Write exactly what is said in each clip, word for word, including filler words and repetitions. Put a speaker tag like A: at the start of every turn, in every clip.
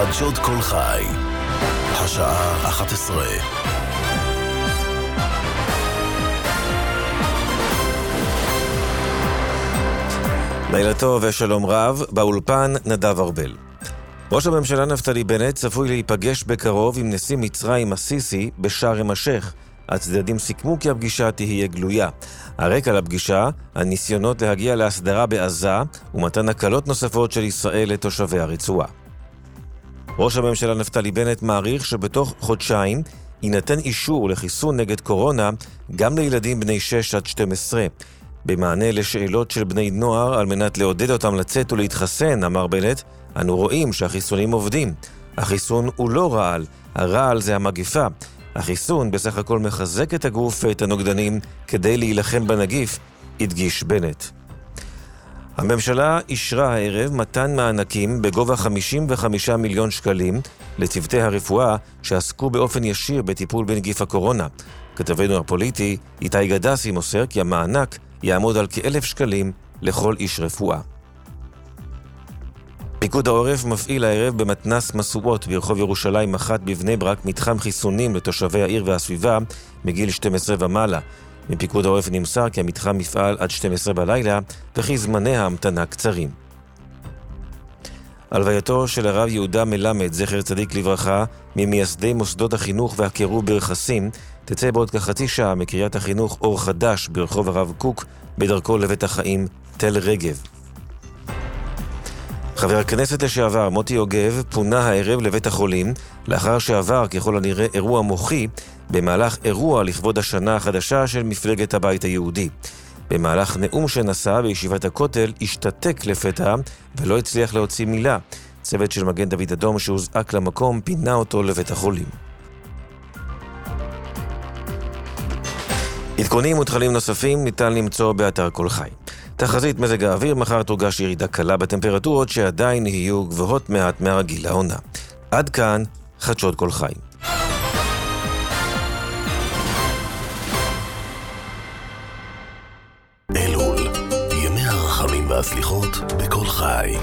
A: חדשות כל חי, השעה אחת עשרה.
B: לילה טוב ושלום רב, באולפן נדב ארבל. ראש הממשלה נפתלי בנט צפוי להיפגש בקרוב עם נשיא מצרים הסיסי בשארם א-שייח. הצדדים סיכמו כי הפגישה תהיה גלויה. הרקע לפגישה, הניסיונות להגיע להסדרה בעזה ומתן הקלות נוספות של ישראל לתושבי הרצועה. ראש הממשלה נפתלי בנט מעריך שבתוך חודשיים יינתן אישור לחיסון נגד קורונה גם לילדים בני שש עד שתים עשרה. במענה לשאלות של בני נוער על מנת לעודד אותם לצאת ולהתחסן, אמר בנט, אנו רואים שהחיסונים עובדים. החיסון הוא לא רעל, הרעל זה המגפה. החיסון בסך הכל מחזק את הגוף ואת הנוגדנים כדי להילחם בנגיף, הדגיש בנט. הממשלה אישרה הערב מתן מענקים בגובה חמישים וחמישה מיליון שקלים לצוותי הרפואה שעסקו באופן ישיר בטיפול בנגיף הקורונה. כתבנו הפוליטי איתי גדסי מוסר כי המענק יעמוד על כאלף שקלים לכל איש רפואה. פיקוד העורף מפעיל הערב במתנס מסועות ברחוב ירושלים אחת בבני ברק מתחם חיסונים לתושבי העיר והסביבה מגיל שתים עשרה ומעלה. מפיקוד העורף נמסר כי המתחם יפעל עד שתים עשרה בלילה וכי זמני ההמתנה קצרים. הלווייתו של הרב יהודה מלמד, זכר צדיק לברכה, ממייסדי מוסדות החינוך והקירוב ברכסים, תצא בעוד כחצי שעה מקריית החינוך אור חדש ברחוב הרב קוק בדרכו לבית החיים תל רגב. חבר הכנסת לשעבר מוטי יוגב פונה הערב לבית החולים לאחר שעבר ככל הנראה אירוע מוחי במהלך אירוע לכבוד השנה החדשה של מפלגת הבית היהודי. במהלך נאום שנשא בישיבת הכותל השתתק לפתע ולא הצליח להוציא מילה. צוות של מגן דוד אדום שהוזעק למקום פינה אותו לבית החולים. עדכונים ותכנים נוספים ניתן למצוא באתר כל חי. תחזית מזג האוויר, מחר תורגש ירידה קלה בטמפרטורות שעדיין יהיו גבוהות מעט מהרגיל לעונה. עד כאן חדשות כל חי.
A: אלול, ימי הרחמים והסליחות בכל חי.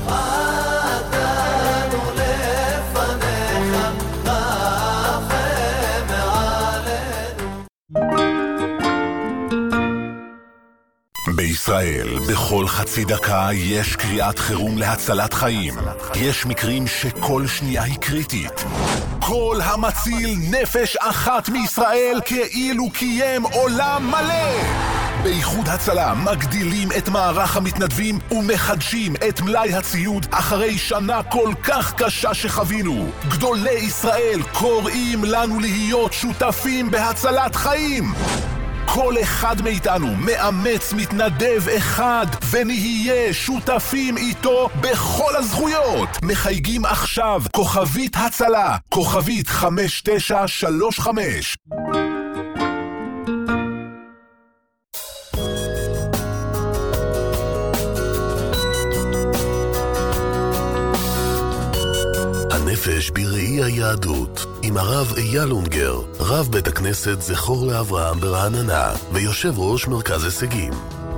A: בישראל, בכל חצי דקה יש קריאת חירום להצלת חיים. יש מקרים שכל שנייה היא קריטית. כל המציל נפש אחת מישראל כאילו קיים עולם מלא. באיחוד הצלה מגדילים את מערך המתנדבים ומחדשים את מלאי הציוד אחרי שנה כל כך קשה שחווינו. גדולי ישראל קוראים לנו להיות שותפים בהצלת חיים. כל אחד מאיתנו מאמץ מתנדב אחד ונהיה שותפים איתו בכל הזכויות. מחייגים עכשיו כוכבית הצלה, כוכבית חמש תשע שלוש חמש. הנפש בראי היהדות עם הרב אייל אונגר, רב בית הכנסת זכור לאברהם ברעננה ויושב ראש מרכז הישגים.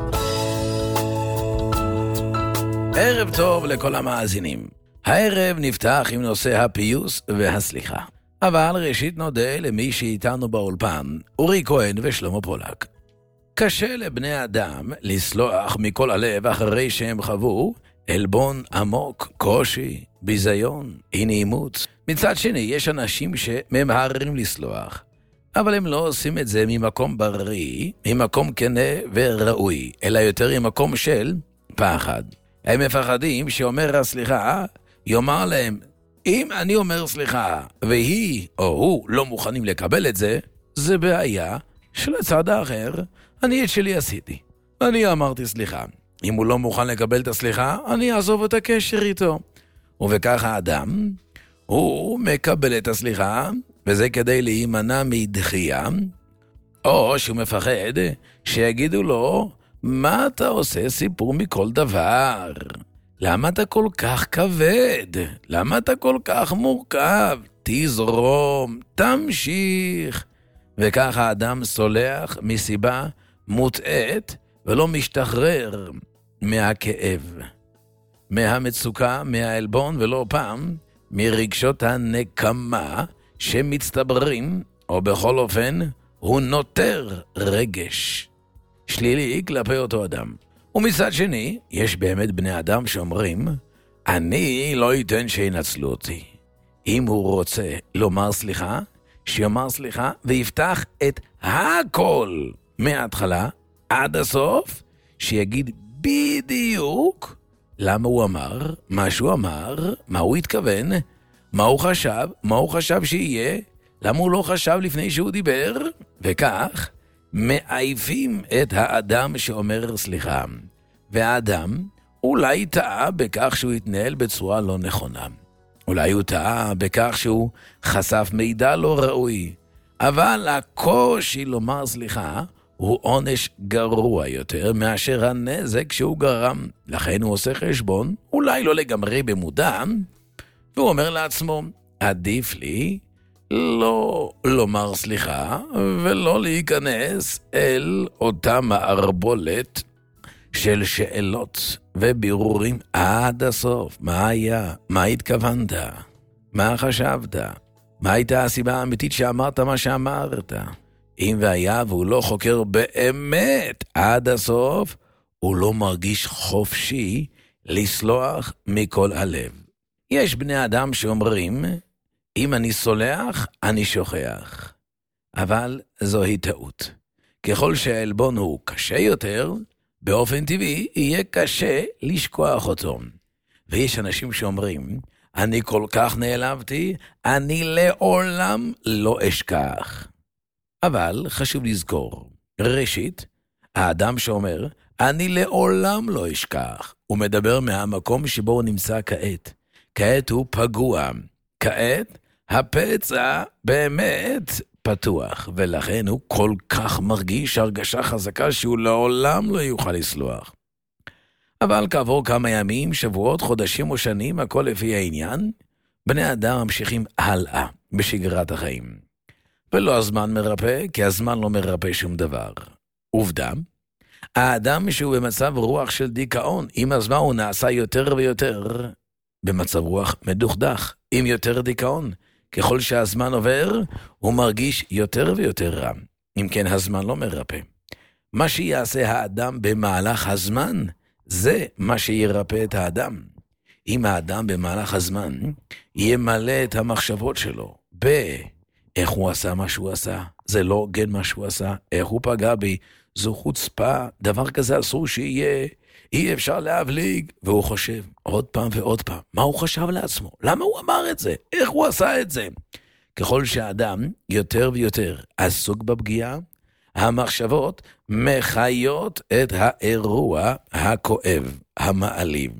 C: ערב טוב לכל המאזינים. הערב נפתח עם נושא הפיוס והסליחה. אבל ראשית נודה למי שאיתנו באולפן, אורי כהן ושלמה פולק. קשה לבני אדם לסלוח מכל הלב אחרי שהם חוו אלבון עמוק, קושי, ביזיון, אי נעימות. מצד שני, יש אנשים שממהרים לסלוח, אבל הם לא עושים את זה ממקום בריא, ממקום כנה וראוי, אלא יותר ממקום של פחד. הם מפחדים שאומר הסליחה, יאמר להם, אם אני אומר סליחה, והיא או הוא לא מוכנים לקבל את זה, זה בעיה שלצד האחר, אני את שלי עשיתי. אני אמרתי סליחה. אם הוא לא מוכן לקבל את הסליחה, אני אעזוב את הקשר איתו. ובכך האדם, הוא מקבל את הסליחה, וזה כדי להימנע מדחייה, או שהוא מפחד שיגידו לו, מה אתה עושה סיפור מכל דבר? למה אתה כל כך כבד? למה אתה כל כך מורכב? תזרום, תמשיך. וכך האדם סולח מסיבה מוטעת ולא משתחרר מהכאב, מהמצוקה, מהאלבון, ולא פעם מרגשות הנקמה שמצטברים, או בכל אופן, הוא נותר רגש שלילי כלפי אותו אדם. ומצד שני, יש באמת בני אדם שאומרים, אני לא ייתן שינצלו אותי. אם הוא רוצה לומר סליחה, שיאמר סליחה ויפתח את הכל מההתחלה עד הסוף, שיגיד בדיוק למה הוא אמר, מה שהוא אמר, מה הוא התכוון, מה הוא חשב, מה הוא חשב שיהיה, למה הוא לא חשב לפני שהוא דיבר, וכך מעייפים את האדם שאומר סליחה. והאדם אולי טעה בכך שהוא התנהל בצורה לא נכונה. אולי הוא טעה בכך שהוא חשף מידע לא ראוי. אבל הקושי לומר סליחה הוא עונש גרוע יותר מאשר הנזק שהוא גרם. לכן הוא עושה חשבון, אולי לא לגמרי במודע, והוא אומר לעצמו, עדיף לי לא לומר סליחה ולא להיכנס אל אותה מערבולת של שאלות ובירורים עד הסוף. מה היה? מה התכוונת? מה חשבת? מה הייתה הסיבה האמיתית שאמרת מה שאמרת? אם והיה והוא לא חוקר באמת עד הסוף, הוא לא מרגיש חופשי לסלוח מכל הלב. יש בני אדם שאומרים, אם אני סולח, אני שוכח. אבל זוהי טעות. ככל שהעלבון הוא קשה יותר, באופן טבעי יהיה קשה לשכוח אותו. ויש אנשים שאומרים, אני כל כך נעלבתי, אני לעולם לא אשכח. אבל חשוב לזכור, ראשית, האדם שאומר, אני לעולם לא אשכח, הוא מדבר מהמקום שבו הוא נמצא כעת. כעת הוא פגוע. כעת הפצע באמת פתוח, ולכן הוא כל כך מרגיש הרגשה חזקה שהוא לעולם לא יוכל לסלוח. אבל כעבור כמה ימים, שבועות, חודשים או שנים, הכל לפי העניין, בני אדם ממשיכים הלאה בשגרת החיים. ולא הזמן מרפא, כי הזמן לא מרפא שום דבר. עובדה, האדם שהוא במצב רוח של דיכאון, עם הזמן הוא נעשה יותר ויותר במצב רוח מדוכדך, עם יותר דיכאון. ככל שהזמן עובר, הוא מרגיש יותר ויותר רע. אם כן, הזמן לא מרפא. מה שיעשה האדם במהלך הזמן, זה מה שירפא את האדם. אם האדם במהלך הזמן ימלא את המחשבות שלו ב... איך הוא עשה מה שהוא עשה, זה לא הוגן מה שהוא עשה, איך הוא פגע בי, זו חוצפה, דבר כזה אסור שיהיה, אי אפשר להבליג, והוא חושב עוד פעם ועוד פעם, מה הוא חשב לעצמו, למה הוא אמר את זה, איך הוא עשה את זה. ככל שהאדם יותר ויותר עסוק בפגיעה, המחשבות מחיות את האירוע הכואב, המעליב.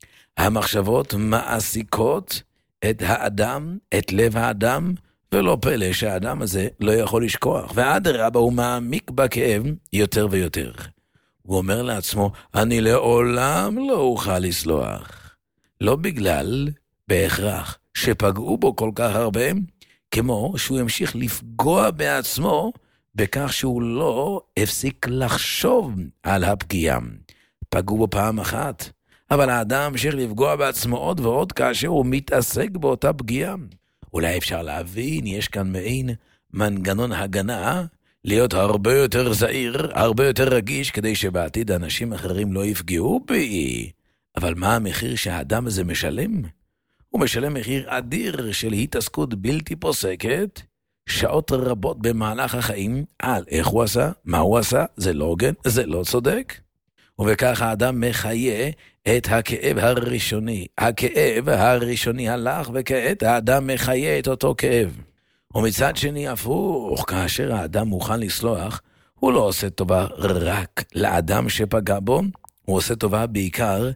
C: המחשבות מעסיקות את האדם, את לב האדם, ולא פלא שהאדם הזה לא יכול לשכוח, ואדרבה הוא מעמיק בכאב יותר ויותר. הוא אומר לעצמו, אני לעולם לא אוכל לסלוח. לא בגלל, בהכרח, שפגעו בו כל כך הרבה, כמו שהוא המשיך לפגוע בעצמו, בכך שהוא לא הפסיק לחשוב על הפגיעה. פגעו בו פעם אחת, אבל האדם המשיך לפגוע בעצמו עוד ועוד כאשר הוא מתעסק באותה פגיעה. אולי אפשר להבין, יש כאן מעין מנגנון הגנה, להיות הרבה יותר זהיר, הרבה יותר רגיש, כדי שבעתיד אנשים אחרים לא יפגעו בי. אבל מה המחיר שהאדם הזה משלם? הוא משלם מחיר אדיר של התעסקות בלתי פוסקת, שעות רבות במהלך החיים, על איך הוא עשה, מה הוא עשה, זה לא הוגן, זה לא צודק. ובכך האדם מחיה את הכאב הראשוני. הכאב הראשוני הלך, וכעת האדם מחיה את אותו כאב. ומצד שני הפוך, כאשר האדם מוכן לסלוח, הוא לא עושה טובה רק לאדם שפגע בו, הוא עושה טובה בעיקר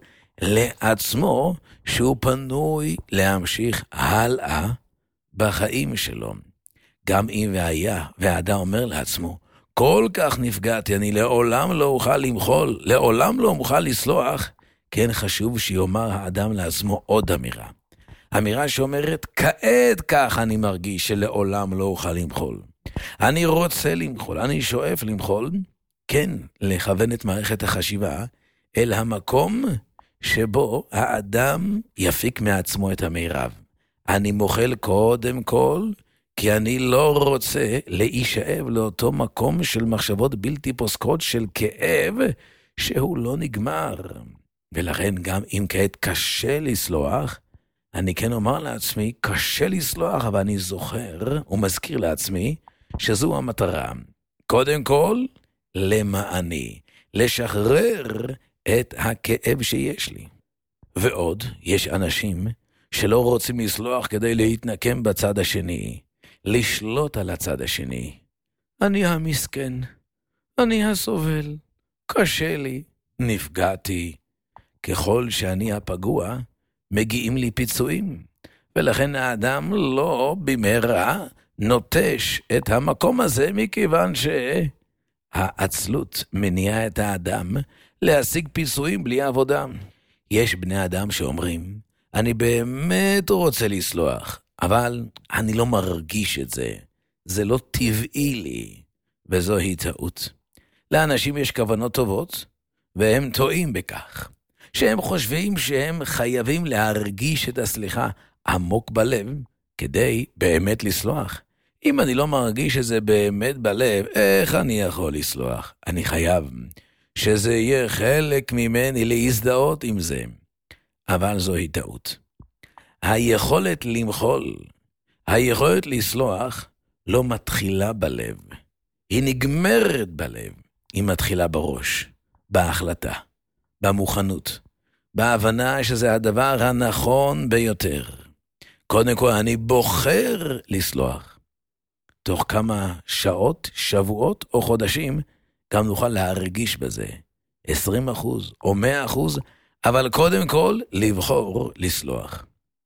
C: לעצמו, שהוא פנוי להמשיך הלאה בחיים שלו. גם אם והיה, והאדם אומר לעצמו, כל כך נפגעתי, אני לעולם לא אוכל למחול, לעולם לא אוכל לסלוח, כן חשוב שיאמר האדם לעצמו עוד אמירה. אמירה שאומרת, כעת כך אני מרגיש שלעולם לא אוכל למחול. אני רוצה למחול, אני שואף למחול, כן, לכוון את מערכת החשיבה אל המקום שבו האדם יפיק מעצמו את המירב. אני מוחל קודם כל, כי אני לא רוצה להישאב לאותו מקום של מחשבות בלתי פוסקות של כאב, שהוא לא נגמר. ולכן גם אם כעת קשה לסלוח, אני כן אומר לעצמי, קשה לסלוח, אבל אני זוכר ומזכיר לעצמי שזו המטרה. קודם כל, למעני, לשחרר את הכאב שיש לי. ועוד, יש אנשים שלא רוצים לסלוח כדי להתנקם בצד השני, לשלוט על הצד השני. אני המסכן, אני הסובל, קשה לי, נפגעתי. ככל שאני הפגוע, מגיעים לי פיצויים, ולכן האדם לא במהרה נוטש את המקום הזה, מכיוון שהעצלות מניעה את האדם להשיג פיצויים בלי עבודה. יש בני אדם שאומרים, אני באמת רוצה לסלוח, אבל אני לא מרגיש את זה, זה לא טבעי לי, וזוהי טעות. לאנשים יש כוונות טובות, והם טועים בכך. שהם חושבים שהם חייבים להרגיש את הסליחה עמוק בלב, כדי באמת לסלוח. אם אני לא מרגיש שזה באמת בלב, איך אני יכול לסלוח? אני חייב שזה יהיה חלק ממני להזדהות עם זה. אבל זוהי טעות. היכולת למחול, היכולת לסלוח, לא מתחילה בלב. היא נגמרת בלב. היא מתחילה בראש, בהחלטה. במוכנות, בהבנה שזה הדבר הנכון ביותר. קודם כל, אני בוחר לסלוח. תוך כמה שעות, שבועות או חודשים, גם נוכל להרגיש בזה. עשרים אחוז או מאה אחוז, אבל קודם כל, לבחור לסלוח.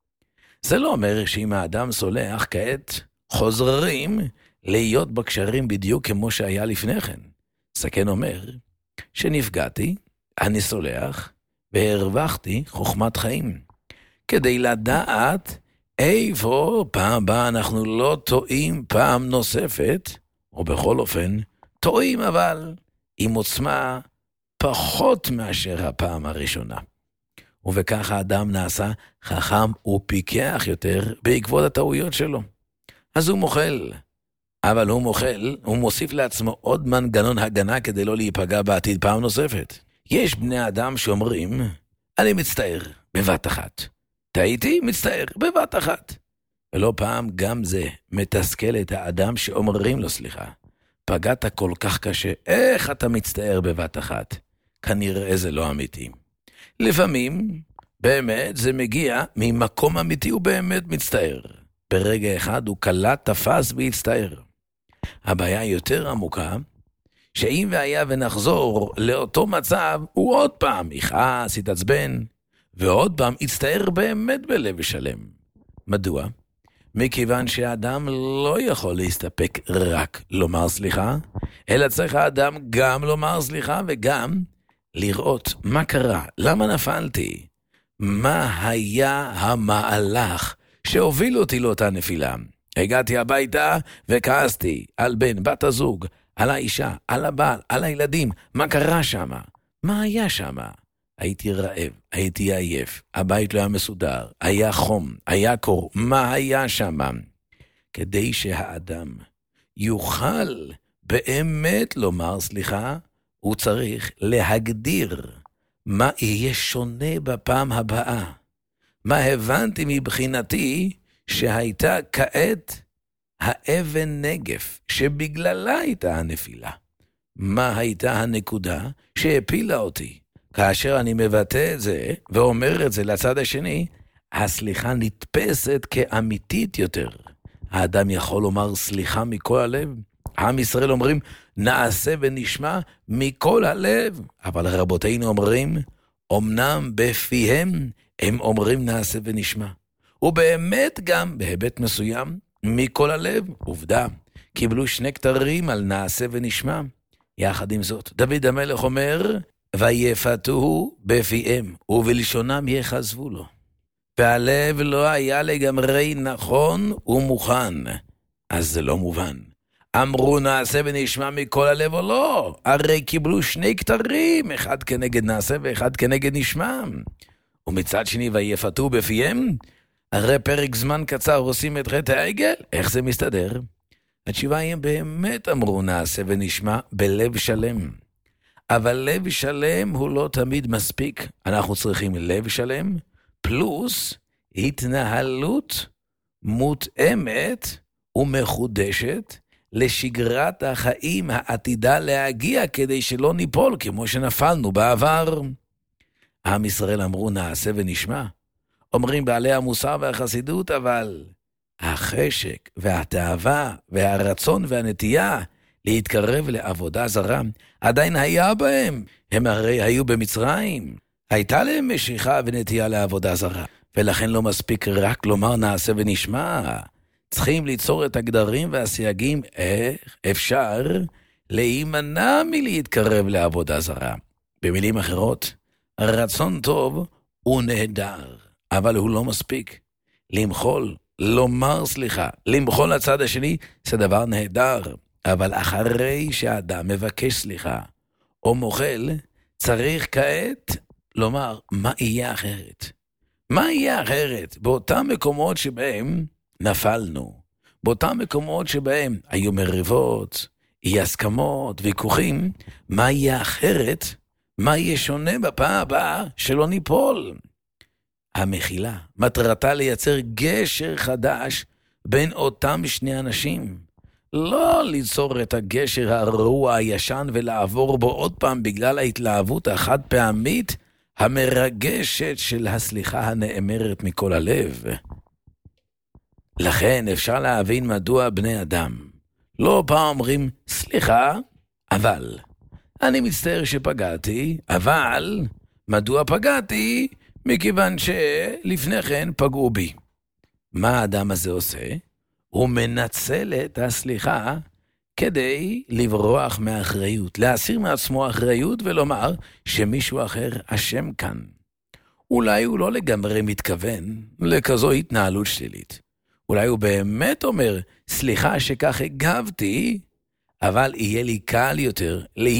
C: זה לא אומר שאם האדם סולח כעת, חוזרים להיות בקשרים בדיוק כמו שהיה לפני כן. סכן אומר שנפגעתי, אני סולח, והרווחתי חוכמת חיים. כדי לדעת איפה פעם בה אנחנו לא טועים פעם נוספת, או בכל אופן, טועים אבל עם עוצמה פחות מאשר הפעם הראשונה. ובכך האדם נעשה חכם ופיקח יותר בעקבות הטעויות שלו. אז הוא מוחל, אבל הוא מוחל, הוא מוסיף לעצמו עוד מנגנון הגנה כדי לא להיפגע בעתיד פעם נוספת. יש בני אדם שאומרים, אני מצטער בבת אחת. טעיתי, מצטער בבת אחת. ולא פעם גם זה מתסכל את האדם שאומרים לו סליחה. פגעת כל כך קשה, איך אתה מצטער בבת אחת? כנראה זה לא אמיתי. לפעמים, באמת זה מגיע ממקום אמיתי, הוא באמת מצטער. ברגע אחד הוא קלט, תפס והצטער. הבעיה יותר עמוקה, שאם והיה ונחזור לאותו מצב, הוא עוד פעם יכעס, יתעצבן, ועוד פעם יצטער באמת בלב שלם. מדוע? מכיוון שהאדם לא יכול להסתפק רק לומר סליחה, אלא צריך האדם גם לומר סליחה וגם לראות מה קרה, למה נפלתי, מה היה המהלך שהוביל אותי לאותה נפילה. הגעתי הביתה וכעסתי על בן, בת הזוג, על האישה, על הבעל, על הילדים. מה קרה שם? מה היה שם? הייתי רעב, הייתי עייף, הבית לא היה מסודר, היה חום, היה קור. מה היה שם? כדי שהאדם יוכל באמת לומר סליחה, הוא צריך להגדיר מה יהיה שונה בפעם הבאה. מה הבנתי מבחינתי שהייתה כעת האבן נגף שבגללה הייתה הנפילה. מה הייתה הנקודה שהפילה אותי? כאשר אני מבטא את זה ואומר את זה לצד השני, הסליחה נתפסת כאמיתית יותר. האדם יכול לומר סליחה מכל הלב. עם ישראל אומרים נעשה ונשמע מכל הלב. אבל רבותינו אומרים, אמנם בפיהם הם אומרים נעשה ונשמע. ובאמת גם בהיבט מסוים מכל הלב. עובדה, קיבלו שני כתרים על נעשה ונשמע. יחד עם זאת, דוד המלך אומר, ויפתוהו בפיהם, ובלשונם יחזבו לו. והלב לא היה לגמרי נכון ומוכן. אז זה לא מובן. אמרו נעשה ונשמע מכל הלב או לא? הרי קיבלו שני כתרים, אחד כנגד נעשה ואחד כנגד נשמע. ומצד שני, ויפתוהו בפיהם, הרי פרק זמן קצר עושים את חטא העגל, איך זה מסתדר? התשובה היא, באמת אמרו נעשה ונשמע בלב שלם. אבל לב שלם הוא לא תמיד מספיק. אנחנו צריכים לב שלם, פלוס התנהלות מותאמת ומחודשת לשגרת החיים העתידה להגיע, כדי שלא ניפול כמו שנפלנו בעבר. עם ישראל אמרו נעשה ונשמע. אומרים בעלי המוסר והחסידות, אבל החשק והתאווה והרצון והנטייה להתקרב לעבודה זרה עדיין היה בהם. הם הרי היו במצרים. הייתה להם משיכה ונטייה לעבודה זרה. ולכן לא מספיק רק לומר נעשה ונשמע. צריכים ליצור את הגדרים והסייגים איך אפשר להימנע מלהתקרב לעבודה זרה. במילים אחרות, רצון טוב הוא נהדר, אבל הוא לא מספיק. למחול, לומר סליחה, למחול לצד השני, זה דבר נהדר. אבל אחרי שהאדם מבקש סליחה או מוחל, צריך כעת לומר מה יהיה אחרת. מה יהיה אחרת באותם מקומות שבהם נפלנו, באותם מקומות שבהם היו מריבות, אי הסכמות, ויכוחים, מה יהיה אחרת, מה יהיה שונה בפעם הבאה שלא ניפול. המחילה מטרתה לייצר גשר חדש בין אותם שני אנשים. לא ליצור את הגשר הרעוע הישן ולעבור בו עוד פעם בגלל ההתלהבות החד פעמית המרגשת של הסליחה הנאמרת מכל הלב. לכן אפשר להבין מדוע בני אדם לא פעם אומרים סליחה, אבל אני מצטער שפגעתי, אבל מדוע פגעתי? מכיוון שלפני כן פגעו בי. מה האדם הזה עושה? הוא מנצל את הסליחה כדי לברוח מהאחריות, להסיר מעצמו אחריות ולומר שמישהו אחר אשם כאן. אולי הוא לא לגמרי מתכוון לכזו התנהלות שלילית. אולי הוא באמת אומר, סליחה שכך הגבתי, אבל יהיה לי קל יותר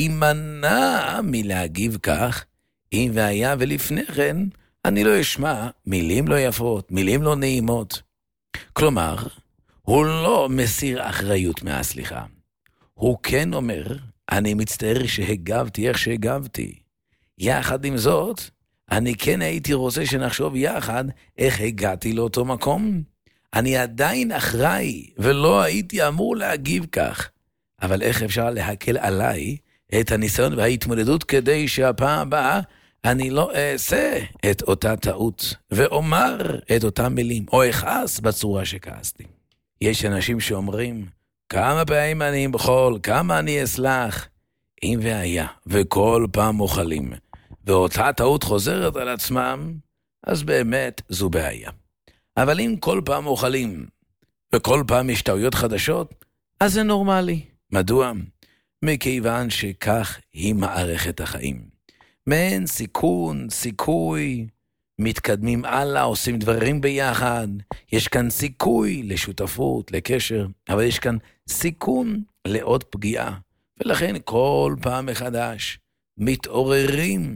C: להימנע מלהגיב כך, אם והיה ולפני כן אני לא אשמע מילים לא יפות, מילים לא נעימות. כלומר, הוא לא מסיר אחריות מהסליחה. הוא כן אומר, אני מצטער שהגבתי איך שהגבתי. יחד עם זאת, אני כן הייתי רוצה שנחשוב יחד איך הגעתי לאותו מקום. אני עדיין אחראי, ולא הייתי אמור להגיב כך. אבל איך אפשר להקל עליי את הניסיון וההתמודדות כדי שהפעם הבאה אני לא אעשה את אותה טעות, ואומר את אותם מילים, או אכעס בצורה שכעסתי. יש אנשים שאומרים, כמה פעמים אני אמחול, כמה אני אסלח, אם והיה, וכל פעם מוחלים, ואותה טעות חוזרת על עצמם, אז באמת זו בעיה. אבל אם כל פעם מוחלים, וכל פעם יש טעויות חדשות, אז זה נורמלי. מדוע? מכיוון שכך היא מערכת החיים. מעין סיכון, סיכוי, מתקדמים הלאה, עושים דברים ביחד, יש כאן סיכוי לשותפות, לקשר, אבל יש כאן סיכון לעוד פגיעה, ולכן כל פעם מחדש מתעוררים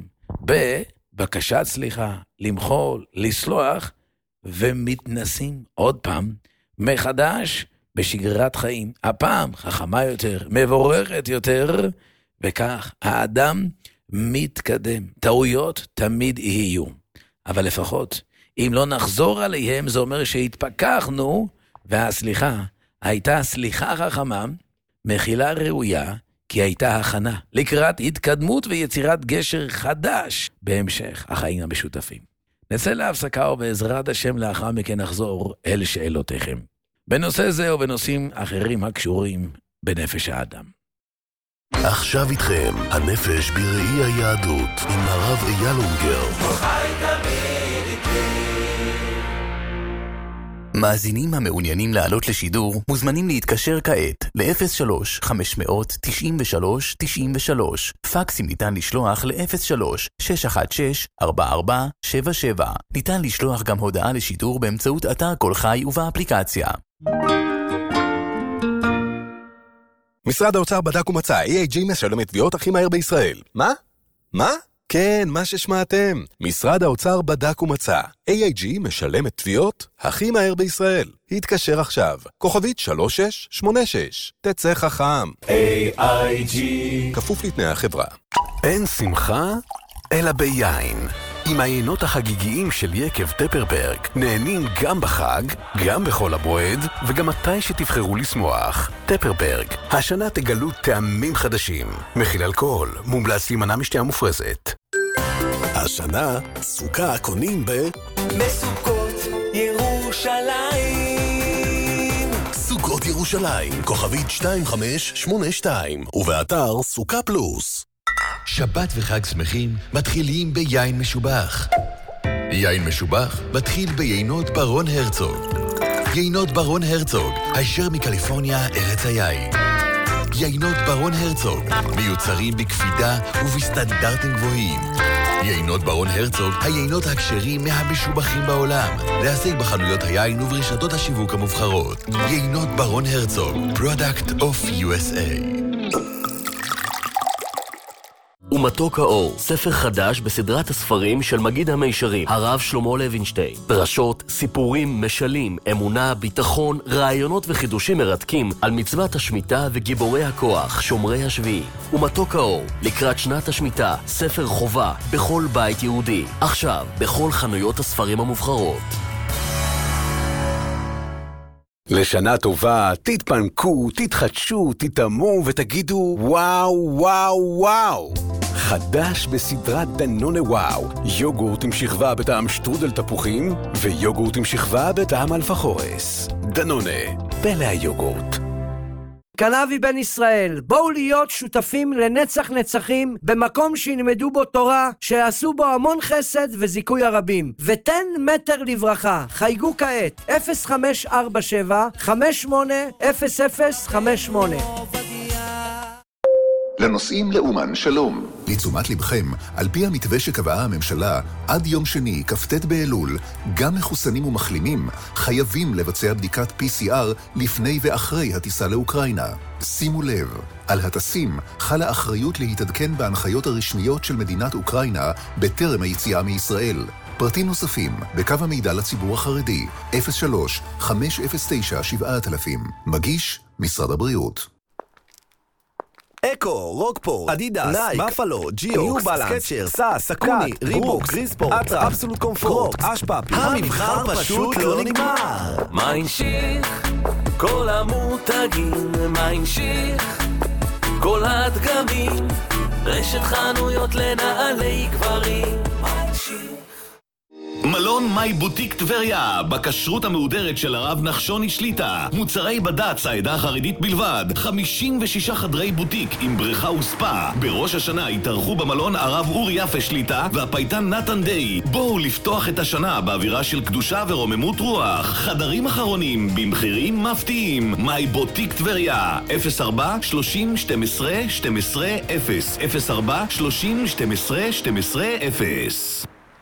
C: בבקשת סליחה, למחול, לסלוח, ומתנסים עוד פעם מחדש בשגרת חיים, הפעם חכמה יותר, מבורכת יותר, וכך האדם מתקדם. טעויות תמיד יהיו, אבל לפחות אם לא נחזור עליהם, זה אומר שהתפכחנו, והסליחה הייתה סליחה חכמה, מחילה ראויה, כי הייתה הכנה לקראת התקדמות ויצירת גשר חדש בהמשך החיים המשותפים. נצא להפסקה ובעזרת השם לאחר מכן נחזור אל שאלותיכם. בנושא זה ובנושאים אחרים הקשורים בנפש האדם.
A: עכשיו איתכם, הנפש בראי היהדות, עם הרב אייל אונגר.
D: מאזינים המעוניינים לעלות לשידור מוזמנים להתקשר כעת ל-אפס שלוש חמש תשע שלוש תשע שלוש. פקסים ניתן לשלוח ל-אפס שלוש שש אחת שש ארבע ארבע שבע שבע. ניתן לשלוח גם הודעה לשידור באמצעות אתר כל חי ובאפליקציה.
E: משרד האוצר בדק ומצא, איי איי ג'י משלם את תביעות הכי מהר בישראל. מה? מה? כן, מה ששמעתם. משרד האוצר בדק ומצא. איי איי ג'י משלמת תביעות הכי מהר בישראל. התקשר עכשיו. כוכבית שלוש שש שמונה שש. תצא חכם. איי איי ג'י. כפוף לתנאי החברה.
F: אין שמחה, אלא ביין. עם העיינות החגיגיים של יקב טפרברג, נהנים גם בחג, גם בחול המועד, וגם מתי שתבחרו לשמוח. טפרברג, השנה תגלו טעמים חדשים. מכיל אלכוהול, מומלץ להימנע משתייה מופרזת.
G: השנה, סוכה קונים ב...
H: בסוכות ירושלים.
G: סוכות ירושלים, כוכבית שתיים חמש שמונה שתיים, ובאתר סוכה פלוס.
I: שבת וחג שמחים מתחילים ביין משובח. יין משובח מתחיל ביינות ברון הרצוג. יינות ברון הרצוג, הישר מקליפורניה, ארץ היין. יינות ברון הרצוג, מיוצרים בקפידה ובסטנדרטים גבוהים. יינות ברון הרצוג, היינות הכשרים מהמשובחים בעולם. להשיג בחנויות היין וברשתות השיווק המובחרות. יינות ברון הרצוג, Product of יו אס איי.
J: ומתוק האור, ספר חדש בסדרת הספרים של מגיד המישרים, הרב שלמה לוינשטיין. דרשות, סיפורים, משלים, אמונה, ביטחון, רעיונות וחידושים מרתקים על מצוות השמיטה וגיבורי הכוח, שומרי השביעי. ומתוק האור, לקראת שנת השמיטה, ספר חובה, בכל בית יהודי. עכשיו, בכל חנויות הספרים המובחרות.
F: לשנה טובה, תתפנקו, תתחדשו, תתאמו ותגידו וואו, וואו, וואו. חדש בסדרת דנונה וואו, יוגורט עם שכבה בטעם שטרודל תפוחים ויוגורט עם שכבה בטעם אלפחורס. דנונה, פלא היוגורט.
K: קנבי בן ישראל, בואו להיות שותפים לנצח נצחים במקום שילמדו בו תורה, שעשו בו המון חסד וזיכוי הרבים. ותן מטר לברכה, חייגו כעת אפס חמש ארבע שבע חמש שמונה אפס אפס חמש שמונה.
A: לנוסעים לאומן שלום.
L: לתשומת לבכם, על פי המתווה שקבעה הממשלה, עד יום שני, כ"ט באלול, גם מחוסנים ומחלימים חייבים לבצע בדיקת פי סי אר לפני ואחרי הטיסה לאוקראינה. שימו לב, על הטסים חלה אחריות להתעדכן בהנחיות הרשמיות של מדינת אוקראינה בטרם היציאה מישראל. פרטים נוספים בקו המידע לציבור החרדי, אפס שלוש חמש אפס תשע שבע אלף. מגיש משרד הבריאות.
G: אקו, רוקפורט, אדידס, מאפלו, ג'יו, סקצ'ר, סאס, סקוני, ריבוק, גריספורט, אטרה, אבסולוט קומפורט, אשפאפי. המבחר פשוט לא נגמר.
H: מה המשיך? כל המותגים, מה המשיך? כל הדגמים, רשת חנויות לנעלי גברים, מה המשיך?
M: מלון מי בוטיק טבריה, בכשרות המהודרת של הרב נחשוני שליטה. מוצרי בד"ץ, העדה החרדית בלבד. חמישים ושישה חדרי בוטיק עם בריכה וספה. בראש השנה התארחו במלון הרב אורי יפה שליטה והפייטן נתן די. בואו לפתוח את השנה באווירה של קדושה ורוממות רוח. חדרים אחרונים במחירים מפתיעים. מי בוטיק טבריה, אפס ארבע שלושים שתים עשרה שתים עשרה אפס אפס ארבע שלושים שתים עשרה שתים עשרה אפס.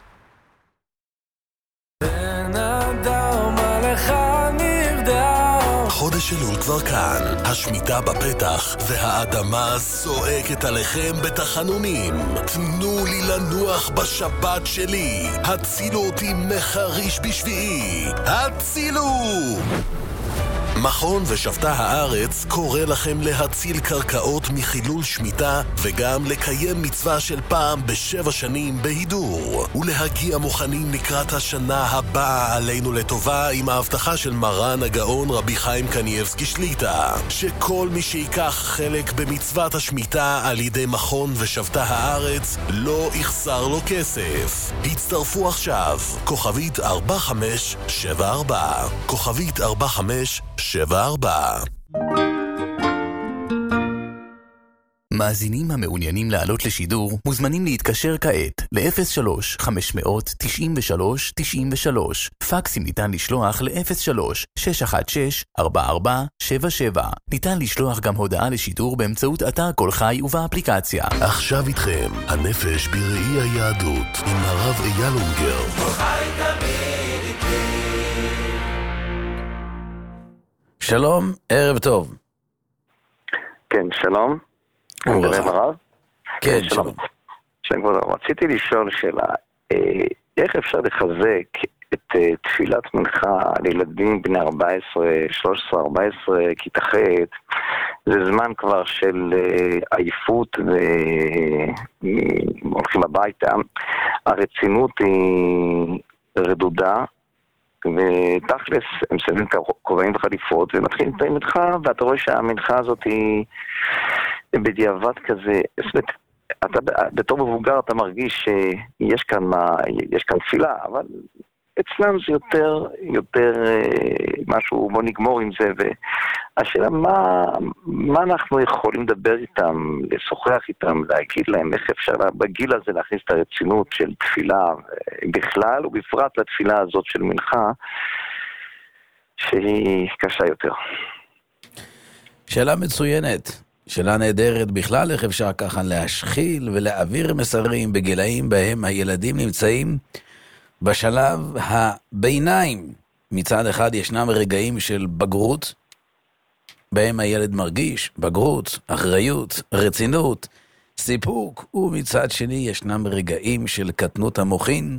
G: חודש אלול כבר כאן, השמיטה בפתח והאדמה זועקת עליכם בתחנונים. תנו לי לנוח בשבת שלי, הצילו אותי מחריש בשביעי, הצילו! מכון ושבתה הארץ קורא לכם להציל קרקעות מחילול שמיטה וגם לקיים מצווה של פעם בשבע שנים בהידור ולהגיע מוכנים לקראת השנה הבאה עלינו לטובה עם ההבטחה של מרן הגאון רבי חיים קניאבסקי שליטה שכל מי שיקח חלק במצוות השמיטה על ידי מכון ושבתה הארץ לא יחסר לו כסף. הצטרפו עכשיו, כוכבית ארבע חמש שבע ארבע, כוכבית ארבע חמש שבע ארבע.
D: מאזינים המעוניינים לעלות לשידור מוזמנים להתקשר כעת ל-אפס שלוש חמש תשע שלוש תשע שלוש. פקסים ניתן לשלוח ל-אפס שלוש שש אחת שש ארבע ארבע שבע שבע. ניתן לשלוח גם הודעה לשידור באמצעות אתר כל חי ובאפליקציה.
G: עכשיו איתכם, הנפש בראי היהדות עם הרב אייל אונגר. כל חי תמיד איתי.
C: שלום, ערב טוב.
N: כן, שלום. אני מדבר הרב.
C: כן, שלום.
N: שכבודו, רציתי לשאול שאלה, איך אפשר לחזק את תפילת מנחה לילדים בני ארבע עשרה, שלוש עשרה, ארבע עשרה, כיתה ח', זה זמן כבר של עייפות והולכים הביתה, הרצינות היא רדודה, ותכלס הם שמים כובעים וחליפות ומתחילים את המנחה, ואתה רואה שהמנחה הזאת היא בדיעבד כזה, זאת אומרת, אתה, בתור מבוגר אתה מרגיש שיש כאן, יש כאן תפילה, אבל אצלם זה יותר, יותר משהו, בוא נגמור עם זה, והשאלה מה, מה אנחנו יכולים לדבר איתם, לשוחח איתם, להגיד להם איך אפשר בגיל הזה להכניס את הרצינות של תפילה בכלל, ובפרט לתפילה הזאת של מנחה, שהיא קשה יותר.
C: שאלה מצוינת. שאלה נהדרת בכלל, איך אפשר ככה להשחיל ולהעביר מסרים בגילאים בהם הילדים נמצאים בשלב הביניים. מצד אחד ישנם רגעים של בגרות, בהם הילד מרגיש בגרות, אחריות, רצינות, סיפוק, ומצד שני ישנם רגעים של קטנות המוחין,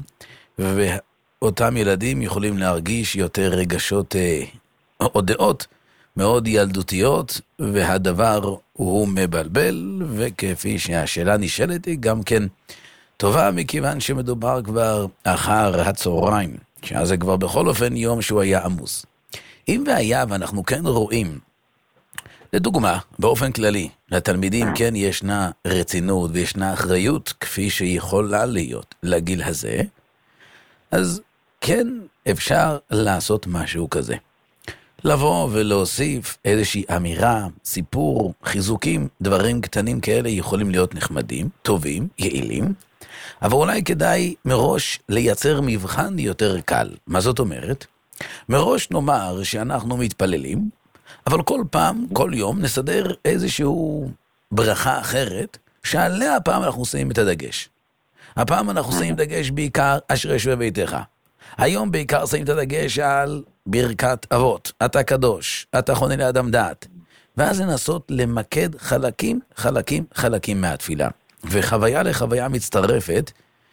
C: ואותם ילדים יכולים להרגיש יותר רגשות אה, או דעות, מאוד ילדותיות, והדבר הוא מבלבל, וכפי שהשאלה נשאלת היא גם כן טובה, מכיוון שמדובר כבר אחר הצהריים, שאז זה כבר בכל אופן יום שהוא היה עמוס. אם והיה, ואנחנו כן רואים, לדוגמה, באופן כללי, לתלמידים כן ישנה רצינות וישנה אחריות, כפי שיכולה להיות לגיל הזה, אז כן אפשר לעשות משהו כזה. לבוא ולהוסיף איזושהי אמירה, סיפור, חיזוקים, דברים קטנים כאלה יכולים להיות נחמדים, טובים, יעילים, אבל אולי כדאי מראש לייצר מבחן יותר קל. מה זאת אומרת? מראש נאמר שאנחנו מתפללים, אבל כל פעם, כל יום, נסדר איזשהו ברכה אחרת, שעליה הפעם אנחנו עושים את הדגש. הפעם אנחנו עושים דגש בעיקר אשרי יושבי ביתך. היום בעיקר שמים את הדגש על ברכת אבות, אתה קדוש, אתה חונן לאדם דעת. ואז לנסות למקד חלקים, חלקים, חלקים מהתפילה. וחוויה לחוויה מצטרפת,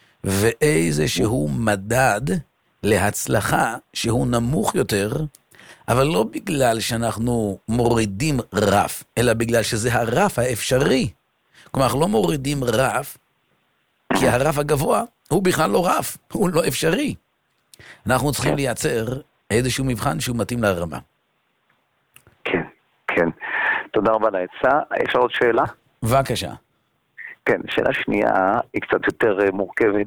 C: ואיזשהו מדד להצלחה שהוא נמוך יותר, אבל לא בגלל שאנחנו מורידים רף, אלא בגלל שזה הרף האפשרי. כלומר, אנחנו לא מורידים רף, כי הרף הגבוה הוא בכלל לא רף, הוא לא אפשרי. אנחנו צריכים לייצר איזשהו מבחן שהוא מתאים לרמה.
N: כן, כן. תודה רבה לעצה. יש עוד שאלה?
C: בבקשה.
N: כן, שאלה שנייה היא קצת יותר מורכבת.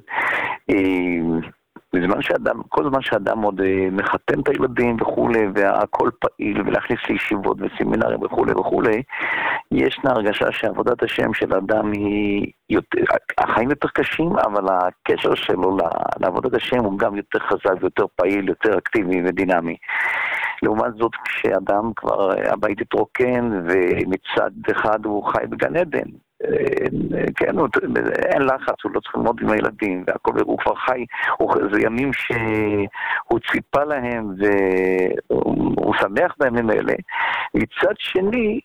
N: בזמן שאדם, כל זמן שאדם עוד מחתן את הילדים וכולי, והכל פעיל, ולהכניס לישיבות וסמינרים וכולי וכולי, ישנה הרגשה שעבודת השם של האדם היא יותר, החיים יותר קשים, אבל הקשר שלו לעבודת השם הוא גם יותר חזק, יותר פעיל, יותר אקטיבי ודינמי. לעומת זאת, כשאדם כבר הבית התרוקן, ומצד אחד הוא חי בגן עדן, כן, אין לחץ, הוא לא צריך ללמוד עם הילדים, והכל, הוא כבר חי, זה ימים שהוא ציפה להם, והוא שמח בימים האלה. מצד שני,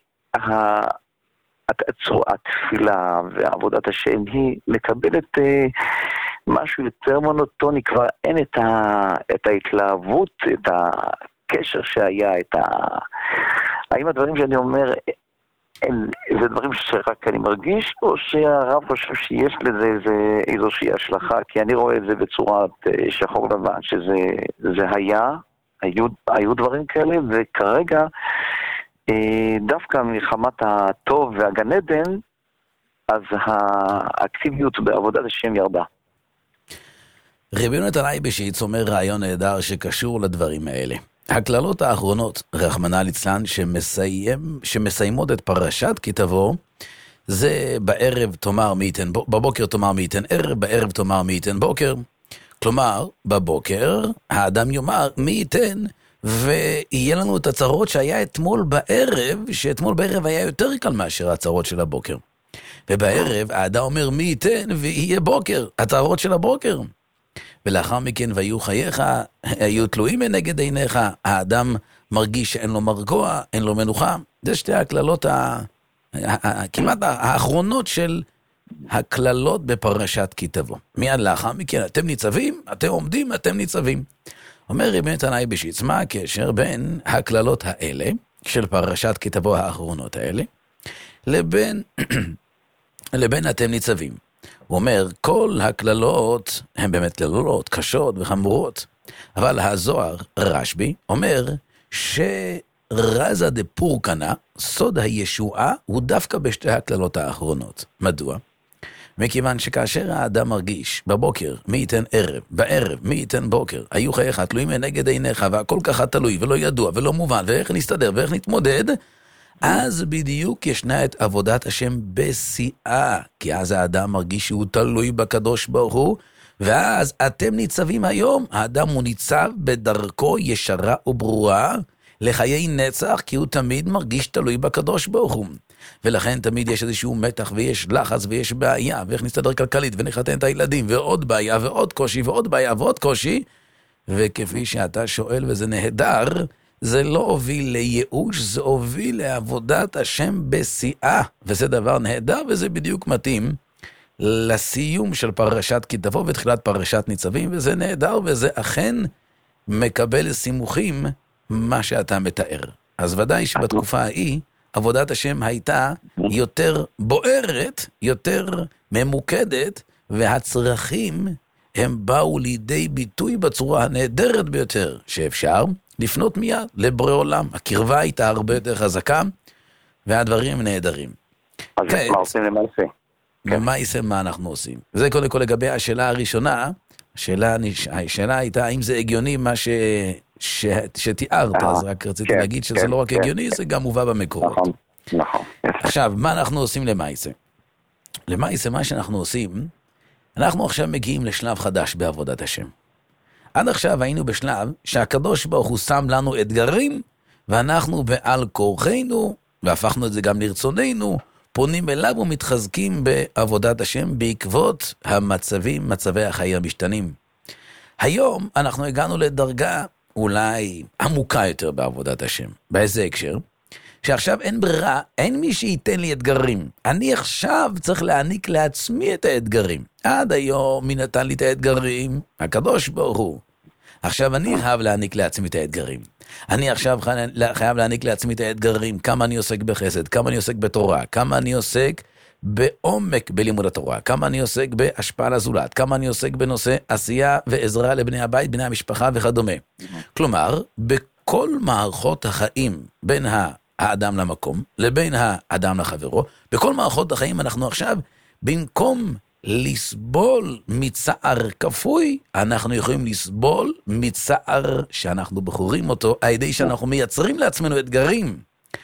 N: התפילה ועבודת השם היא מקבלת משהו יותר מונוטוני, כבר אין את ההתלהבות, את הקשר שהיה, את ה... האם הדברים שאני אומר, זה דברים שרק אני מרגיש, או שהרב חושב שיש לזה איזושהי השלכה, כי אני רואה את זה בצורת שחור לבן, שזה היה, היו, היו דברים כאלה, וכרגע דווקא מחמת הטוב והגן עדן, אז האקטיביות בעבודת השם ירדה.
C: רבינו נתנאי בשיץ אומר רעיון נהדר שקשור לדברים האלה. הכללות האחרונות, רחמנא ליצלן, שמסיים, שמסיימות את פרשת כי תבוא, זה בערב תאמר מי ייתן, בבוקר תאמר מי ייתן ערב, בערב תאמר מי ייתן בוקר. כלומר, בבוקר האדם יאמר מי ייתן, ויהיה לנו את הצרות שהיה אתמול בערב, שאתמול בערב היה יותר קל מאשר הצרות של הבוקר. ובערב האדם אומר מי ייתן, ויהיה בוקר, הצרות של הבוקר. ולאחר מכן, והיו חייך, היו תלויים מנגד עיניך, האדם מרגיש שאין לו מרגוע, אין לו מנוחה. זה שתי הכללות ה... כמעט האחרונות של הכללות בפרשת כי תבוא. מיד לאחר מכן, אתם ניצבים, אתם עומדים, אתם ניצבים. אומר רבי נתנאי בשיץ, מה הקשר בין הכללות האלה, של פרשת כי תבוא האחרונות האלה, לבין, לבין אתם ניצבים. הוא אומר, כל הכללות הן באמת כללות קשות וחמורות, אבל הזוהר, רשב"י, אומר שרזה דפורקנה, סוד הישועה, הוא דווקא בשתי הכללות האחרונות. מדוע? מכיוון שכאשר האדם מרגיש בבוקר, מי ייתן ערב, בערב, מי ייתן בוקר, היו חייך תלויים מנגד עיניך, והכל ככה תלוי ולא ידוע ולא מובן, ואיך נסתדר ואיך נתמודד, אז בדיוק ישנה את עבודת השם בשיאה, כי אז האדם מרגיש שהוא תלוי בקדוש ברוך הוא, ואז אתם ניצבים היום, האדם הוא ניצב בדרכו ישרה וברורה, לחיי נצח, כי הוא תמיד מרגיש תלוי בקדוש ברוך הוא. ולכן תמיד יש איזשהו מתח ויש לחץ ויש בעיה, ואיך נסתדר כלכלית ונחתן את הילדים, ועוד בעיה ועוד קושי ועוד בעיה ועוד קושי, וכפי שאתה שואל וזה נהדר, זה לא הוביל לייאוש, זה הוביל לעבודת השם בשיאה, וזה דבר נהדר וזה בדיוק מתאים לסיום של פרשת כי תבוא ותחילת פרשת ניצבים, וזה נהדר וזה אכן מקבל סימוכים מה שאתה מתאר. אז ודאי שבתקופה ההיא, עבודת השם הייתה יותר בוערת, יותר ממוקדת, והצרכים הם באו לידי ביטוי בצורה הנהדרת ביותר שאפשר לפנות מיד לבורא עולם. הקרבה הייתה הרבה יותר חזקה, והדברים נהדרים.
N: אז מה עושים למעשה?
C: ומה עושים מה אנחנו עושים? זה קודם כל לגבי השאלה הראשונה, השאלה, השאלה הייתה האם זה הגיוני מה ש... ש... שתיארת, אז רק רציתי להגיד שזה לא רק הגיוני, זה גם מובא במקורות.
N: נכון, נכון.
C: עכשיו, מה אנחנו עושים למעשה? למעשה, מה שאנחנו עושים, אנחנו עכשיו מגיעים לשלב חדש בעבודת השם. עד עכשיו היינו בשלב שהקדוש ברוך הוא שם לנו אתגרים, ואנחנו בעל כורחנו, והפכנו את זה גם לרצוננו, פונים אליו ומתחזקים בעבודת השם בעקבות המצבים, מצבי החיים המשתנים. היום אנחנו הגענו לדרגה אולי עמוקה יותר בעבודת השם. באיזה הקשר? שעכשיו אין ברירה, אין מי שייתן לי אתגרים. אני עכשיו צריך להעניק לעצמי את האתגרים. עד היום מי נתן לי את האתגרים? הקדוש ברוך הוא. עכשיו אני חייב להעניק לעצמי את האתגרים. אני עכשיו חייב להעניק לעצמי את האתגרים, כמה אני עוסק בחסד, כמה אני עוסק בתורה, כמה אני עוסק בעומק בלימוד התורה, כמה אני עוסק בהשפעה לזולת, כמה אני עוסק בנושא עשייה ועזרה לבני הבית, בני המשפחה וכדומה. כלומר, בכל מערכות החיים בין האדם למקום, לבין האדם לחברו, בכל מערכות החיים אנחנו עכשיו, במקום לסבול מצער כפוי, אנחנו יכולים לסבול מצער שאנחנו בחורים אותו, על ידי שאנחנו מייצרים לעצמנו אתגרים.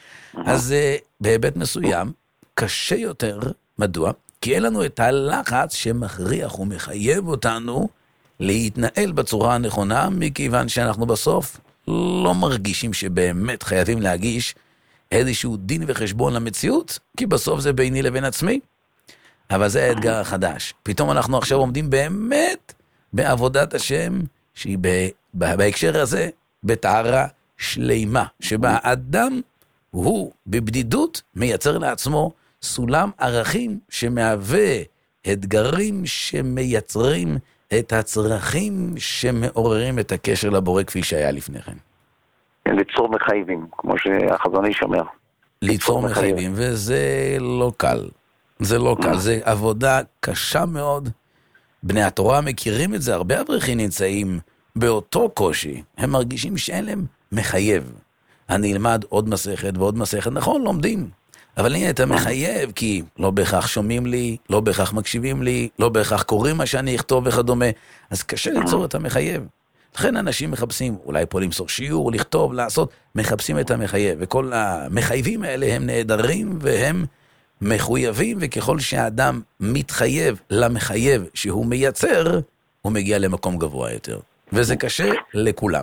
C: אז בהיבט מסוים, קשה יותר. מדוע? כי אין לנו את הלחץ שמכריח ומחייב אותנו להתנהל בצורה הנכונה, מכיוון שאנחנו בסוף לא מרגישים שבאמת חייבים להגיש איזשהו דין וחשבון למציאות, כי בסוף זה ביני לבין עצמי. אבל זה האתגר החדש. פתאום אנחנו עכשיו עומדים באמת בעבודת השם, שהיא בהקשר הזה בטהרה שלימה, שבה האדם הוא בבדידות מייצר לעצמו סולם ערכים שמהווה אתגרים שמייצרים את הצרכים שמעוררים את הקשר לבורא כפי שהיה לפני כן.
N: ליצור מחייבים, כמו שהחזון איש אומר.
C: ליצור מחייבים, וזה לא קל. זה לא קל, זה עבודה קשה מאוד. בני התורה מכירים את זה, הרבה אברכים נמצאים באותו קושי. הם מרגישים שאין להם מחייב. אני אלמד עוד מסכת ועוד מסכת, נכון, לומדים. אבל הנה אתה מחייב, כי לא בהכרח שומעים לי, לא בהכרח מקשיבים לי, לא בהכרח קוראים מה שאני אכתוב וכדומה. אז קשה ליצור את המחייב. לכן אנשים מחפשים, אולי פה למסור שיעור, לכתוב, לעשות, מחפשים את המחייב. וכל המחייבים האלה הם נהדרים והם מחויבים, וככל שהאדם מתחייב למחייב שהוא מייצר, הוא מגיע למקום גבוה יותר. וזה קשה לכולם.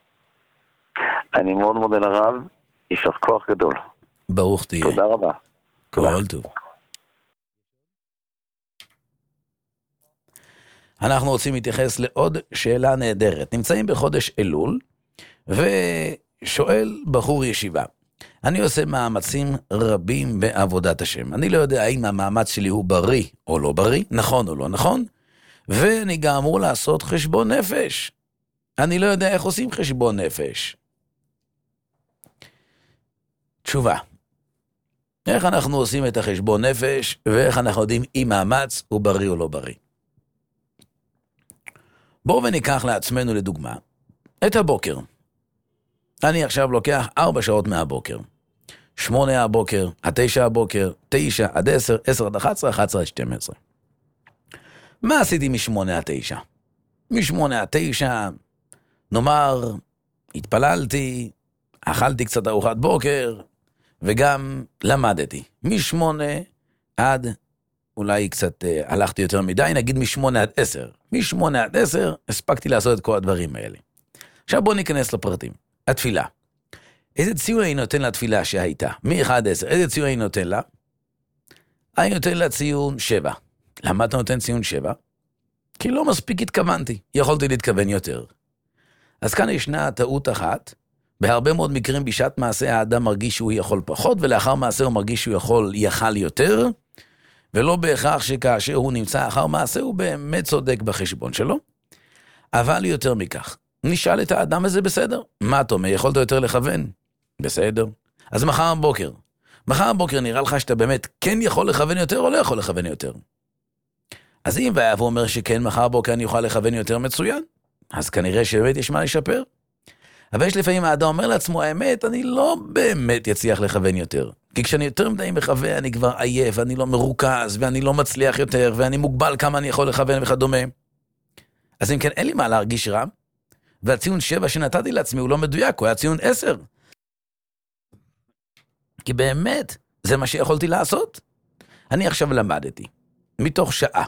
N: אני מאוד מודה לרב, יישר כוח גדול.
C: ברוך תהיה.
N: תודה רבה.
C: כל טוב. אנחנו רוצים להתייחס לעוד שאלה נהדרת. נמצאים בחודש אלול, ושואל בחור ישיבה, אני עושה מאמצים רבים בעבודת השם. אני לא יודע האם המאמץ שלי הוא בריא או לא בריא, נכון או לא נכון, ואני גם אמור לעשות חשבון נפש. אני לא יודע איך עושים חשבון נפש. תשובה. איך אנחנו עושים את החשבון נפש, ואיך אנחנו יודעים אם מאמץ הוא בריא או לא בריא. בואו וניקח לעצמנו לדוגמה את הבוקר. אני עכשיו לוקח ארבע שעות מהבוקר. שמונה הבוקר, התשע הבוקר, תשע עד עשר, עשר עד אחת עשרה, אחת עשרה עד שתים עשרה. מה עשיתי משמונה עד תשע? משמונה עד תשע, נאמר, התפללתי, אכלתי קצת ארוחת בוקר, וגם למדתי. משמונה עד, אולי קצת אה, הלכתי יותר מדי, נגיד משמונה עד עשר. משמונה עד עשר, הספקתי לעשות את כל הדברים האלה. עכשיו בואו ניכנס לפרטים. התפילה. איזה ציון אני נותן לתפילה שהייתה? מ-אחד עד עשר. איזה ציון אני נותן לה? אני נותן לה ציון שבע. למה אתה נותן ציון שבע? כי לא מספיק התכוונתי. יכולתי להתכוון יותר. אז כאן ישנה טעות אחת. בהרבה מאוד מקרים בשעת מעשה האדם מרגיש שהוא יכול פחות, ולאחר מעשה הוא מרגיש שהוא יכול יכל יותר, ולא בהכרח שכאשר הוא נמצא אחר מעשה הוא באמת צודק בחשבון שלו. אבל יותר מכך. נשאל את האדם הזה בסדר. מה אתה אומר? יכולת יותר לכוון? בסדר. אז מחר בוקר. מחר בוקר נראה לך שאתה באמת כן יכול לכוון יותר או לא יכול לכוון יותר? אז אם והיה ואומר שכן מחר בוקר אני יכול לכוון יותר מצוין, אז כנראה שבאמת יש מה לשפר. אבל יש לפעמים האדם אומר לעצמו, האמת, אני לא באמת יצליח לכוון יותר. כי כשאני יותר מדי מכוון, אני כבר עייף, ואני לא מרוכז, ואני לא מצליח יותר, ואני מוגבל כמה אני יכול לכוון וכדומה. אז אם כן, אין לי מה להרגיש רע, והציון שבע שנתתי לעצמי הוא לא מדויק, הוא היה ציון עשר. כי באמת, זה מה שיכולתי לעשות. אני עכשיו למדתי, מתוך שעה,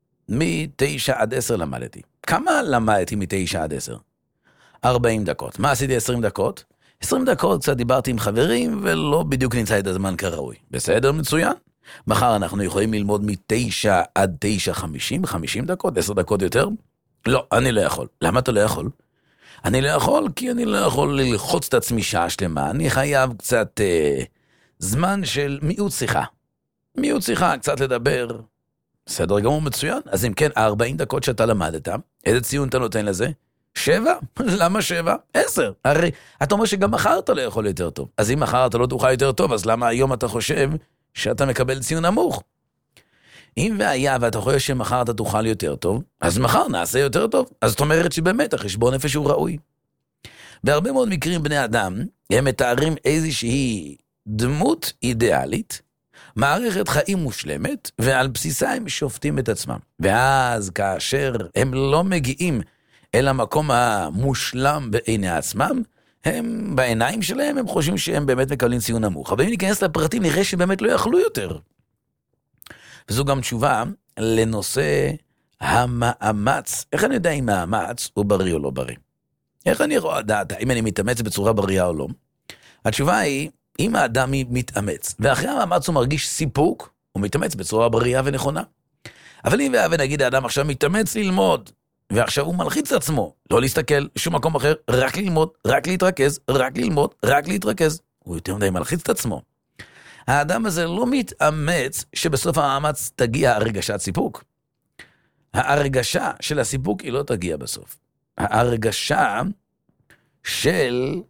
C: מתשע עד עשר למדתי. כמה למדתי מתשע עד עשר? ארבעים דקות. מה עשיתי עשרים דקות? עשרים דקות קצת דיברתי עם חברים, ולא בדיוק נמצא את הזמן כראוי. בסדר, מצוין. מחר אנחנו יכולים ללמוד מתשע עד תשע חמישים, חמישים דקות, עשר דקות יותר? לא, אני לא יכול. למה אתה לא יכול? אני לא יכול, כי אני לא יכול ללחוץ את עצמי שעה שלמה. אני חייב קצת אה, זמן של מיעוט שיחה. מיעוט שיחה, קצת לדבר. בסדר גמור מצוין. אז אם כן, ארבעים דקות שאתה למדת, איזה ציון אתה נותן לזה? שבע? למה שבע? עשר. הרי אתה אומר שגם מחר אתה לא יכול יותר טוב. אז אם מחר אתה לא תוכל יותר טוב, אז למה היום אתה חושב שאתה מקבל ציון נמוך? אם והיה ואתה חושב שמחר אתה תוכל יותר טוב, אז מחר נעשה יותר טוב. אז זאת אומרת שבאמת החשבון נפש הוא ראוי. בהרבה מאוד מקרים בני אדם, הם מתארים איזושהי דמות אידיאלית, מערכת חיים מושלמת, ועל בסיסה הם שופטים את עצמם. ואז כאשר הם לא מגיעים אל המקום המושלם בעיני עצמם, הם בעיניים שלהם, הם חושבים שהם באמת מקבלים ציון נמוך. אבל אם ניכנס לפרטים, נראה שבאמת לא יכלו יותר. וזו גם תשובה לנושא המאמץ. איך אני יודע אם מאמץ הוא בריא או לא בריא? איך אני רואה דעת, אם אני מתאמץ בצורה בריאה או לא? התשובה היא, אם האדם מתאמץ, ואחרי המאמץ הוא מרגיש סיפוק, הוא מתאמץ בצורה בריאה ונכונה. אבל אם ונגיד האדם עכשיו מתאמץ ללמוד, ועכשיו הוא מלחיץ את עצמו, לא להסתכל שום מקום אחר, רק ללמוד, רק להתרכז, רק ללמוד, רק להתרכז. הוא יותר מדי מלחיץ את עצמו. האדם הזה לא מתאמץ שבסוף המאמץ תגיע הרגשת סיפוק. ההרגשה של הסיפוק היא לא תגיע בסוף. ההרגשה של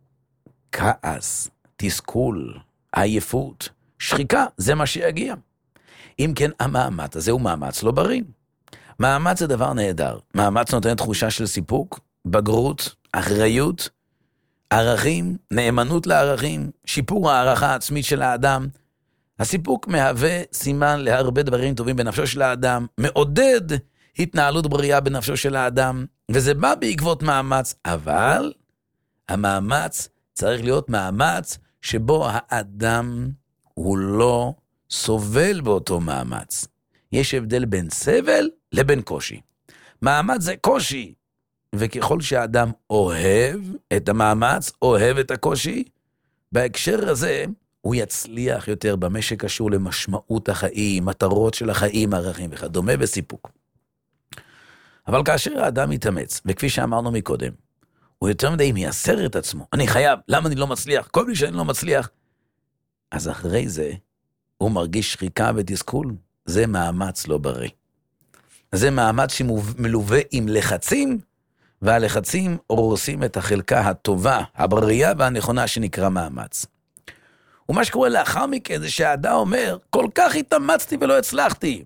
C: כעס, תסכול, עייפות, שחיקה, זה מה שיגיע. אם כן, המאמץ הזה הוא מאמץ לא בריא. מאמץ זה דבר נהדר. מאמץ נותן תחושה של סיפוק, בגרות, אחריות, ערכים, נאמנות לערכים, שיפור הערכה העצמית של האדם. הסיפוק מהווה סימן להרבה דברים טובים בנפשו של האדם, מעודד התנהלות בריאה בנפשו של האדם, וזה בא בעקבות מאמץ, אבל המאמץ צריך להיות מאמץ שבו האדם הוא לא סובל באותו מאמץ. יש הבדל בין סבל לבין קושי. מאמץ זה קושי, וככל שהאדם אוהב את המאמץ, אוהב את הקושי, בהקשר הזה הוא יצליח יותר במה שקשור למשמעות החיים, מטרות של החיים, ערכים וכדומה וסיפוק. אבל כאשר האדם מתאמץ, וכפי שאמרנו מקודם, הוא יותר מדי מייסר את עצמו. אני חייב, למה אני לא מצליח? כל מי שאני לא מצליח. אז אחרי זה, הוא מרגיש שחיקה ותסכול. זה מאמץ לא בריא. זה מאמץ שמלווה עם לחצים, והלחצים הורסים את החלקה הטובה, הבריאה והנכונה שנקרא מאמץ. ומה שקורה לאחר מכן זה שהאדם אומר, כל כך התאמצתי ולא הצלחתי.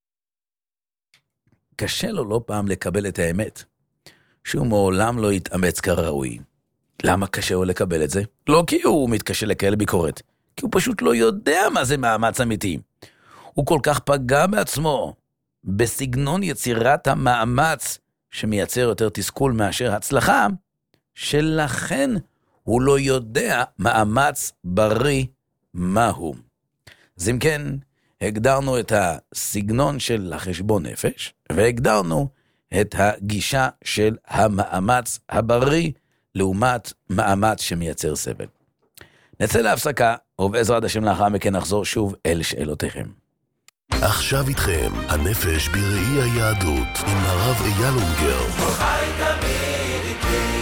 C: קשה לו לא פעם לקבל את האמת, שהוא מעולם לא יתאמץ כראוי. למה קשה לו לקבל את זה? לא כי הוא מתקשה לקבל ביקורת, כי הוא פשוט לא יודע מה זה מאמץ אמיתי. הוא כל כך פגע בעצמו, בסגנון יצירת המאמץ, שמייצר יותר תסכול מאשר הצלחה, שלכן הוא לא יודע מאמץ בריא מהו. אז אם כן, הגדרנו את הסגנון של החשבון נפש, והגדרנו את הגישה של המאמץ הבריא, לעומת מאמץ שמייצר סבל. נצא להפסקה, ובעזרת השם לאחר מכן נחזור שוב אל שאלותיכם.
G: עכשיו איתכם, הנפש בראי היהדות, עם הרב אייל אונגר.
H: חי תמיד איתי.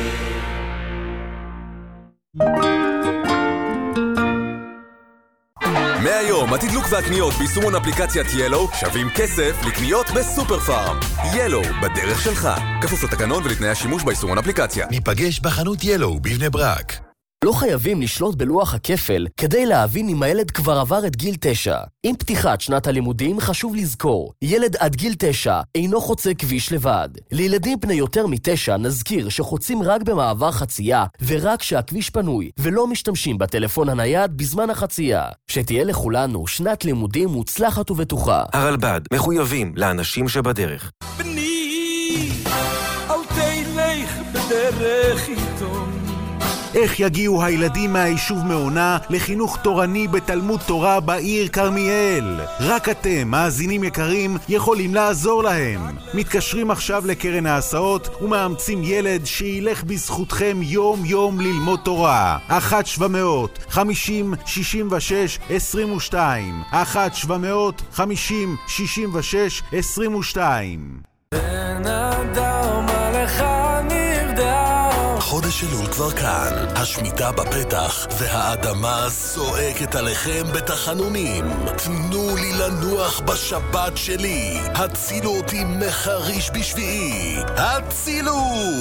E: מהיום, התדלוק והקניות ביישומון אפליקציית ילו שווים כסף לקניות בסופר פארם. ילו, בדרך שלך. כפוף לתקנון ולתנאי השימוש ביישומון אפליקציה.
I: ניפגש בחנות ילו בבני ברק.
J: לא חייבים לשלוט בלוח הכפל כדי להבין אם הילד כבר עבר את גיל תשע. עם פתיחת שנת הלימודים חשוב לזכור, ילד עד גיל תשע אינו חוצה כביש לבד. לילדים בני יותר מתשע נזכיר שחוצים רק במעבר חצייה ורק שהכביש פנוי, ולא משתמשים בטלפון הנייד בזמן החצייה. שתהיה לכולנו שנת לימודים מוצלחת ובטוחה.
B: הרלב"ד מחויבים לאנשים שבדרך.
H: בני, אל תלך בדרך עיתון.
O: איך יגיעו הילדים מהיישוב מעונה לחינוך תורני בתלמוד תורה בעיר כרמיאל? רק אתם, מאזינים יקרים, יכולים לעזור להם. מתקשרים עכשיו לקרן ההסעות ומאמצים ילד שילך בזכותכם יום יום ללמוד תורה. אחת שבע מאות חמישים שישים ושש עשרים ושתיים אחת שבע מאות חמישים שישים ושש עשרים ושתיים.
H: בן אדם עליך נרדם.
G: חודש אלול כבר כאן, השמיטה בפתח, והאדמה זועקת עליכם בתחנונים. תנו לי לנוח בשבת שלי, הצילו אותי מחריש בשביעי, הצילו!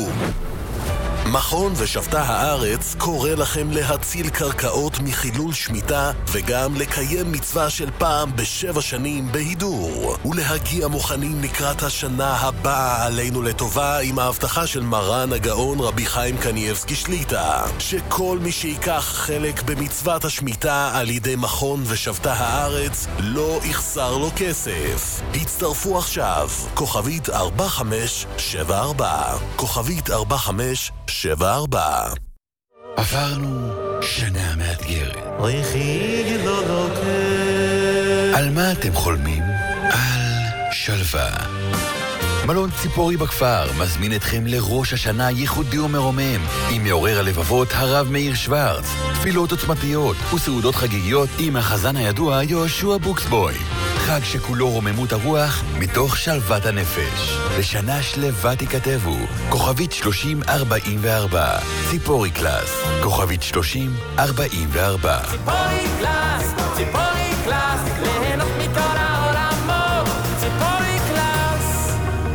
G: מכון ושבתה הארץ קורא לכם להציל קרקעות מחילול שמיטה וגם לקיים מצווה של פעם בשבע שנים בהידור ולהגיע מוכנים לקראת השנה הבאה עלינו לטובה עם ההבטחה של מרן הגאון רבי חיים קניאבסקי שליטה שכל מי שיקח חלק במצוות השמיטה על ידי מכון ושבתה הארץ לא יחסר לו כסף. הצטרפו עכשיו, כוכבית ארבע חמש שבע ארבע, כוכבית ארבע חמש שבע ארבע.
I: עברנו שנה מאתגרת.
H: אוי חי לא לוקח.
I: על מה אתם חולמים? על שלווה. מלון ציפורי בכפר מזמין אתכם לראש השנה ייחודי ומרומם עם מעורר הלבבות הרב מאיר שוורץ, תפילות עוצמתיות וסעודות חגיגיות עם החזן הידוע יהושע בוקסבוי. חג שכולו רוממות הרוח מתוך שלוות הנפש. לשנה שלווה תיכתבו, כוכבית שלושים ארבעים וארבע. ציפורי קלאס, כוכבית שלושים ארבעים וארבע.
H: ציפורי קלאס, ציפורי קלאס, ליהנות מכל העולמות, ציפורי קלאס.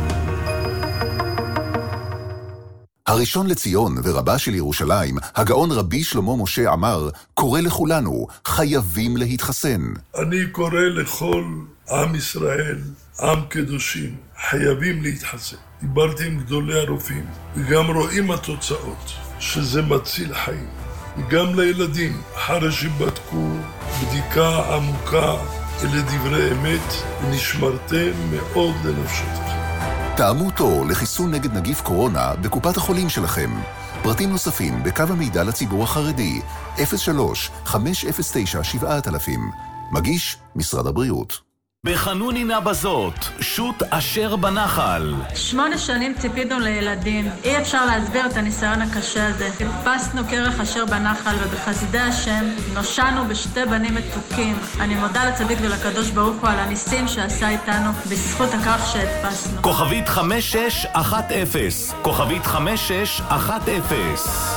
L: הראשון לציון ורבה של ירושלים, הגאון רבי שלמה משה עמר, קורא לכולנו, חייבים להתחסן.
P: אני קורא לכל עם ישראל, עם קדושים, חייבים להתחסן. דיברתי עם גדולי הרופאים, וגם רואים התוצאות, שזה מציל חיים. וגם לילדים, אחרי שבדקו בדיקה עמוקה, אלה דברי אמת, ונשמרתם מאוד לנפשותיכם.
L: תאמו תור לחיסון נגד נגיף קורונה בקופת החולים שלכם. פרטים נוספים בקו המידע לציבור החרדי, אפס שלוש חמש אפס תשע שבע אלף. מגיש משרד הבריאות.
M: בחנונינה בזאת, שוט אשר בנחל.
Q: שמונה שנים ציפינו לילדים. אי אפשר להסביר את הניסיון הקשה הזה. חיפשנו קרח אשר בנחל, ובחסדי השם נושענו בשתי בנים מתוקים. אני מודה לצדיק ולקדוש ברוך הוא על הניסים שעשה איתנו בזכות הכך שהדפסנו.
M: כוכבית חמש שש אחת אפס. כוכבית חמש שש אחת אפס.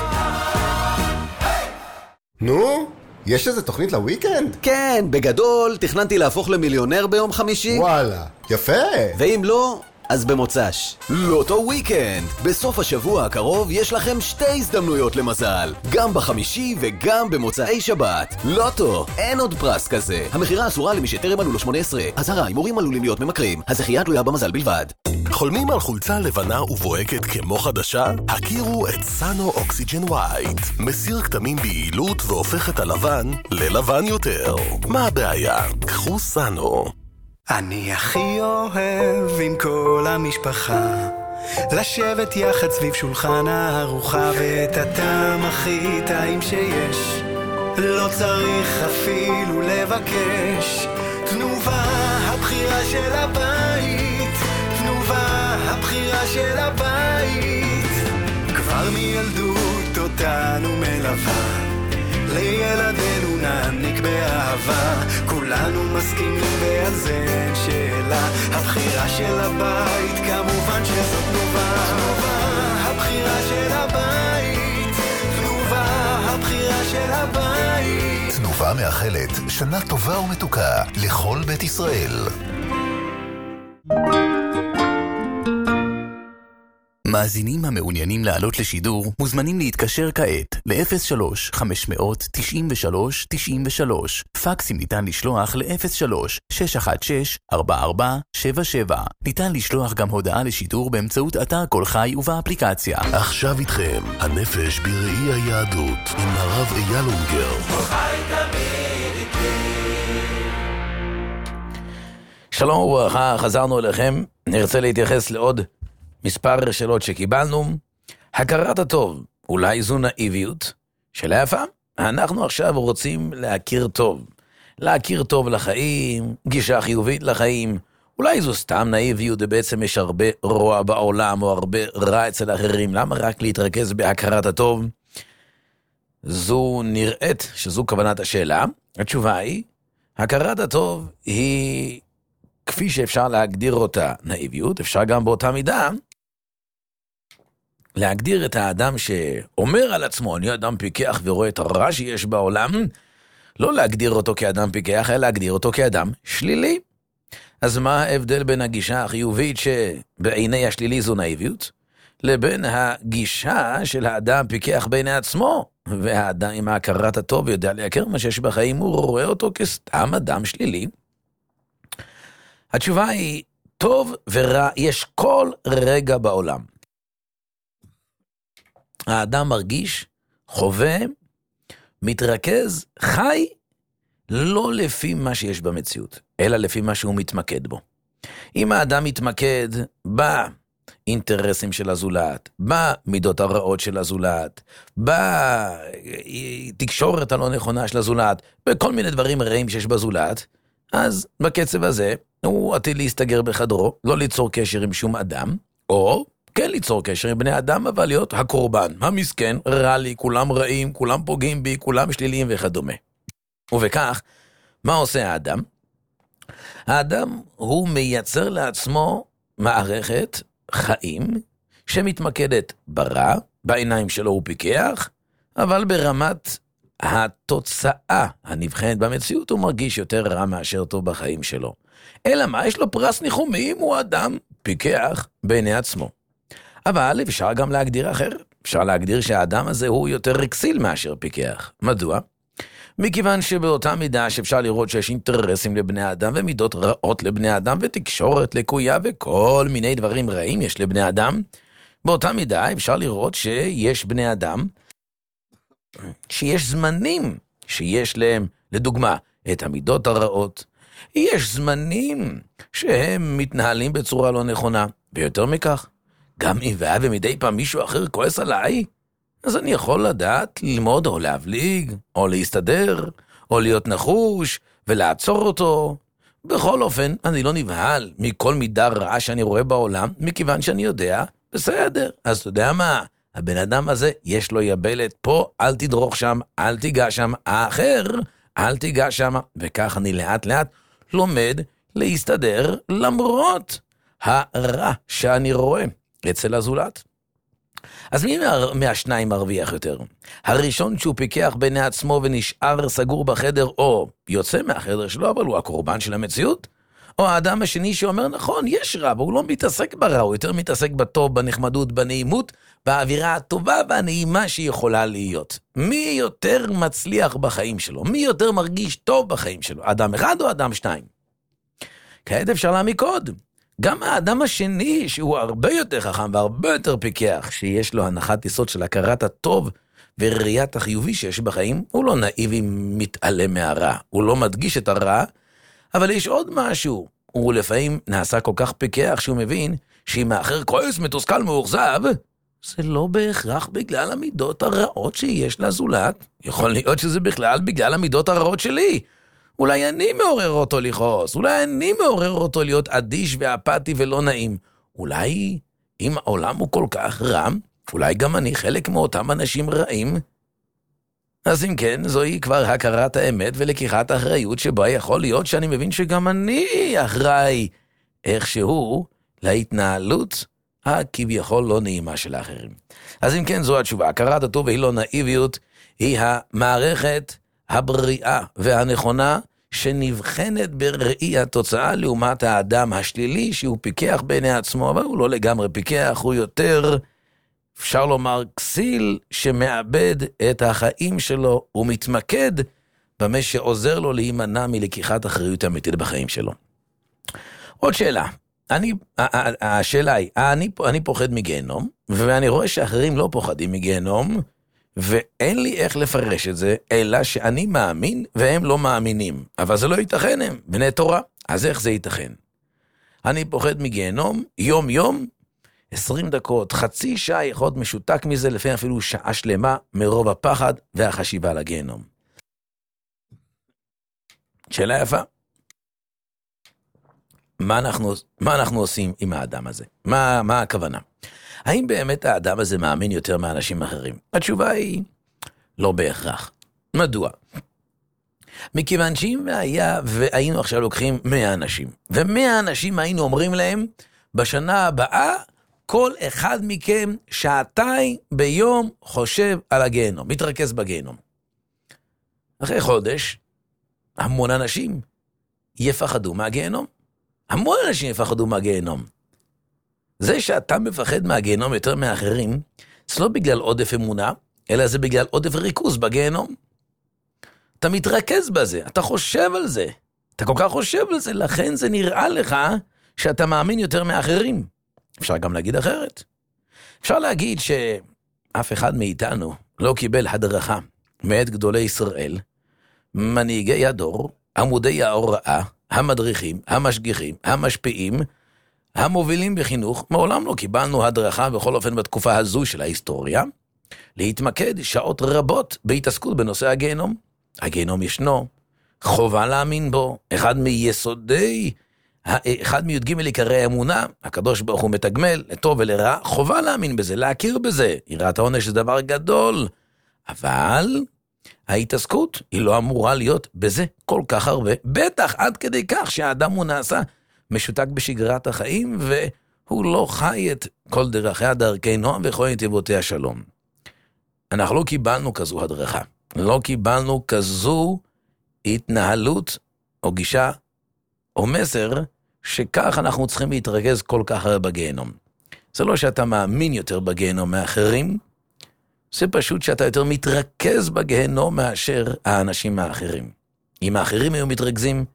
R: נו? יש איזה תוכנית לוויקנד?
S: כן, בגדול תכננתי להפוך למיליונר ביום חמישי.
R: וואלה, יפה.
S: ואם לא, אז במוצ"ש. לוטו וויקנד. בסוף השבוע הקרוב יש לכם שתי הזדמנויות למזל. גם בחמישי וגם במוצאי שבת. לוטו, אין עוד פרס כזה. המחירה אסורה למי שטרם מלאו לו שמונה עשרה. אזהרה, הימורים עלולים להיות ממכרים. הזכייה תלויה במזל בלבד.
G: חולמים על חולצה לבנה ובוהקת כמו חדשה? הכירו את סאנו אוקסיג'ן ווייט. מסיר כתמים ביעילות והופך את הלבן ללבן יותר. מה הבעיה? קחו סאנו.
T: אני הכי אוהב עם כל המשפחה לשבת יחד סביב שולחן הארוחה, ואת הטעם הכי טעים שיש לא צריך אפילו לבקש. תנובה, הבחירה של הבית, תנובה, הבחירה של הבית, כבר מילדות אותנו מלווה, לילדינו נעניק באהבה, כולנו מסכימים ועל זה אין שאלה, הבחירה של הבית כמובן שזאת תנובה. תנובה, הבחירה של הבית, תנובה, הבחירה של הבית.
L: תנובה מאחלת שנה טובה ומתוקה לכל בית ישראל.
D: מאזינים המעוניינים לעלות לשידור מוזמנים להתקשר כעת ל-אפס שלוש חמש תשע שלוש תשע שלוש. פקסים ניתן לשלוח ל-אפס שלוש שש אחת שש ארבע ארבע שבע שבע. ניתן לשלוח גם הודעה לשידור באמצעות אתר כל חי ובאפליקציה.
G: עכשיו איתכם, הנפש בראי היהדות עם הרב אייל אונגר.
C: שלום וברכה, חזרנו אליכם. נרצה להתייחס לעוד מספר שאלות שקיבלנו. הכרת הטוב, אולי זו נאיביות? שאלה יפה. אנחנו עכשיו רוצים להכיר טוב. להכיר טוב לחיים, גישה חיובית לחיים. אולי זו סתם נאיביות, ובעצם יש הרבה רוע בעולם, או הרבה רע אצל אחרים. למה רק להתרכז בהכרת הטוב? זו נראית שזו כוונת השאלה. התשובה היא, הכרת הטוב היא, כפי שאפשר להגדיר אותה נאיביות, אפשר גם באותה מידה להגדיר את האדם שאומר על עצמו, אני אדם פיקח ורואה את הרע שיש בעולם, לא להגדיר אותו כאדם פיקח, אלא להגדיר אותו כאדם שלילי. אז מה ההבדל בין הגישה החיובית שבעיני השלילי זו נאיביות, לבין הגישה של האדם פיקח בעיני עצמו, והאדם עם ההכרת הטוב יודע להכיר מה שיש בחיים, הוא רואה אותו כסתם אדם שלילי? התשובה היא, טוב ורע יש כל רגע בעולם. האדם מרגיש, חווה, מתרכז, חי, לא לפי מה שיש במציאות, אלא לפי מה שהוא מתמקד בו. אם האדם מתמקד באינטרסים של הזולת, במידות הרעות של הזולת, בתקשורת הלא נכונה של הזולת, בכל מיני דברים רעים שיש בזולת, אז בקצב הזה הוא עתיד להסתגר בחדרו, לא ליצור קשר עם שום אדם, או כן ליצור קשר עם בני אדם, אבל להיות הקורבן, המסכן, רע לי, כולם רעים, כולם פוגעים בי, כולם שליליים וכדומה. ובכך, מה עושה האדם? האדם הוא מייצר לעצמו מערכת חיים שמתמקדת ברע, בעיניים שלו הוא פיקח, אבל ברמת התוצאה הנבחנת במציאות הוא מרגיש יותר רע מאשר טוב בחיים שלו. אלא מה? יש לו פרס ניחומים, הוא אדם פיקח בעיני עצמו. אבל אפשר גם להגדיר אחר. אפשר להגדיר שהאדם הזה הוא יותר רקסיל מאשר פיקח. מדוע? מכיוון שבאותה מידה שאפשר לראות שיש אינטרסים לבני אדם ומידות רעות לבני אדם ותקשורת לקויה וכל מיני דברים רעים יש לבני אדם, באותה מידה אפשר לראות שיש בני אדם שיש זמנים שיש להם, לדוגמה, את המידות הרעות. יש זמנים שהם מתנהלים בצורה לא נכונה, ויותר מכך, גם אם והיה ומדי פעם מישהו אחר כועס עליי, אז אני יכול לדעת ללמוד או להבליג, או להסתדר, או להיות נחוש ולעצור אותו, בכל אופן, אני לא נבהל מכל מידה רעה שאני רואה בעולם, מכיוון שאני יודע, בסדר. אז אתה יודע מה? הבן אדם הזה, יש לו יבלת פה, אל תדרוך שם, אל תיגע שם, האחר, אל תיגע שם, וכך אני לאט לאט לומד להסתדר למרות הרע שאני רואה אצל הזולת. אז מי מה, מהשניים מרוויח יותר? הראשון שהוא פיקח בעיני עצמו ונשאר סגור בחדר, או יוצא מהחדר שלו, אבל הוא הקורבן של המציאות? או האדם השני שאומר, נכון, יש רע, והוא לא מתעסק ברע, הוא יותר מתעסק בטוב, בנחמדות, בנעימות, באווירה הטובה והנעימה שיכולה להיות. מי יותר מצליח בחיים שלו? מי יותר מרגיש טוב בחיים שלו? אדם אחד או אדם שתיים? כעת אפשר להעמיק עוד. גם האדם השני, שהוא הרבה יותר חכם והרבה יותר פיקח, שיש לו הנחת יסוד של הכרת הטוב וראיית החיובי שיש בחיים, הוא לא נאיבי מתעלם מהרע, הוא לא מדגיש את הרע, אבל יש עוד משהו, הוא לפעמים נעשה כל כך פיקח שהוא מבין שאם האחר כועס, מתוסכל, מאוכזב, זה לא בהכרח בגלל המידות הרעות שיש לזולת, יכול להיות שזה בכלל בגלל המידות הרעות שלי. אולי אני מעורר אותו לכעוס, אולי אני מעורר אותו להיות אדיש ואפתי ולא נעים. אולי אם העולם הוא כל כך רע, אולי גם אני חלק מאותם אנשים רעים. אז אם כן, זוהי כבר הכרת האמת ולקיחת האחריות שבה יכול להיות שאני מבין שגם אני אחראי איכשהו להתנהלות הכביכול לא נעימה של האחרים. אז אם כן, זו התשובה. הכרת הטוב והיא לא נאיביות, היא המערכת הבריאה והנכונה שנבחנת בראי התוצאה לעומת האדם השלילי שהוא פיקח בעיני עצמו, אבל הוא לא לגמרי פיקח, הוא יותר, אפשר לומר, כסיל שמאבד את החיים שלו ומתמקד במה שעוזר לו להימנע מלקיחת אחריות אמיתית בחיים שלו. עוד שאלה, אני, השאלה היא, אני, אני פוחד מגיהנום, ואני רואה שאחרים לא פוחדים מגיהנום, ואין לי איך לפרש את זה, אלא שאני מאמין והם לא מאמינים. אבל זה לא ייתכן, הם בני תורה. אז איך זה ייתכן? אני פוחד מגיהנום, יום יום, עשרים דקות, חצי שעה יכול להיות משותק מזה, לפעמים אפילו שעה שלמה, מרוב הפחד והחשיבה לגיהנום. שאלה יפה. מה אנחנו, מה אנחנו עושים עם האדם הזה? מה, מה הכוונה? האם באמת האדם הזה מאמין יותר מאנשים אחרים? התשובה היא לא בהכרח. מדוע? מכיוון שאם היה והיינו עכשיו לוקחים מאה אנשים, ומאה אנשים היינו אומרים להם, בשנה הבאה כל אחד מכם שעתיים ביום חושב על הגיהנום, מתרכז בגיהנום. אחרי חודש, המון אנשים יפחדו מהגיהנום. המון אנשים יפחדו מהגיהנום. זה שאתה מפחד מהגיהנום יותר מאחרים, זה לא בגלל עודף אמונה, אלא זה בגלל עודף ריכוז בגיהנום. אתה מתרכז בזה, אתה חושב על זה. אתה כל כך חושב על זה, לכן זה נראה לך שאתה מאמין יותר מאחרים. אפשר גם להגיד אחרת. אפשר להגיד שאף אחד מאיתנו לא קיבל הדרכה מאת גדולי ישראל, מנהיגי הדור, עמודי ההוראה, המדריכים, המשגיחים, המשפיעים, המובילים בחינוך. מעולם לא קיבלנו הדרכה, בכל אופן בתקופה הזו של ההיסטוריה, להתמקד שעות רבות בהתעסקות בנושא הגיהנום. הגיהנום ישנו, חובה להאמין בו, אחד מיסודי, אחד מי"ג עיקרי האמונה, הקדוש ברוך הוא מתגמל לטוב ולרע, חובה להאמין בזה, להכיר בזה. יראת העונש זה דבר גדול, אבל ההתעסקות היא לא אמורה להיות בזה כל כך הרבה, בטח עד כדי כך שהאדם הוא נעשה משותק בשגרת החיים, והוא לא חי את כל דרכיה דרכי נועם וכל נתיבותיה שלום. אנחנו לא קיבלנו כזו הדרכה, לא קיבלנו כזו התנהלות או גישה או מסר שכך אנחנו צריכים להתרכז כל כך הרבה בגיהנום. זה לא שאתה מאמין יותר בגיהנום מאחרים, זה פשוט שאתה יותר מתרכז בגיהנום מאשר האנשים האחרים. אם האחרים היו מתרכזים,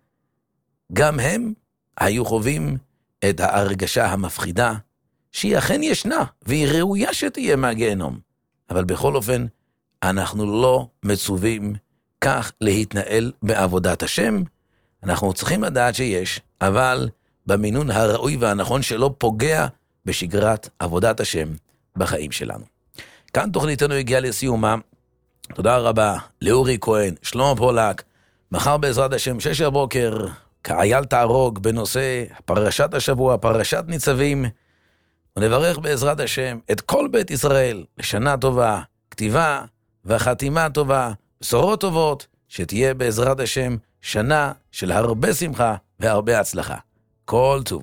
C: גם הם היו חווים את ההרגשה המפחידה, שהיא אכן ישנה, והיא ראויה שתהיה מהגיהנום. אבל בכל אופן, אנחנו לא מצווים כך להתנהל בעבודת השם. אנחנו צריכים לדעת שיש, אבל במינון הראוי והנכון שלא פוגע בשגרת עבודת השם בחיים שלנו. כאן תוכניתנו הגיעה לסיומה. תודה רבה לאורי כהן, שלמה פולק. מחר בעזרת השם, שש הבוקר, כאייל תערוג בנושא פרשת השבוע, פרשת ניצבים, ונברך בעזרת השם את כל בית ישראל לשנה טובה, כתיבה והחתימה טובה, בשורות טובות, שתהיה בעזרת השם שנה של הרבה שמחה והרבה הצלחה. כל טוב.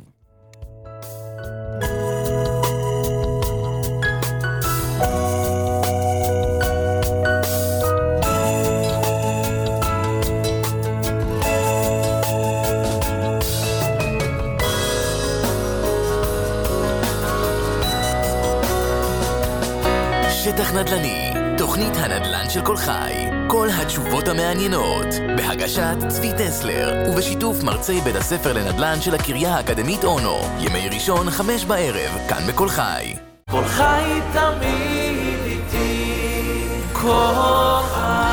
S: שטח נדל"ני, תוכנית הנדל"ן של כל חי, כל התשובות המעניינות, בהגשת צבי טסלר, ובשיתוף מרצי בית הספר לנדל"ן של הקריה האקדמית אונו, ימי ראשון חמש בערב, כאן בכל חי.
H: כל חי תמיד איתי, כל חי.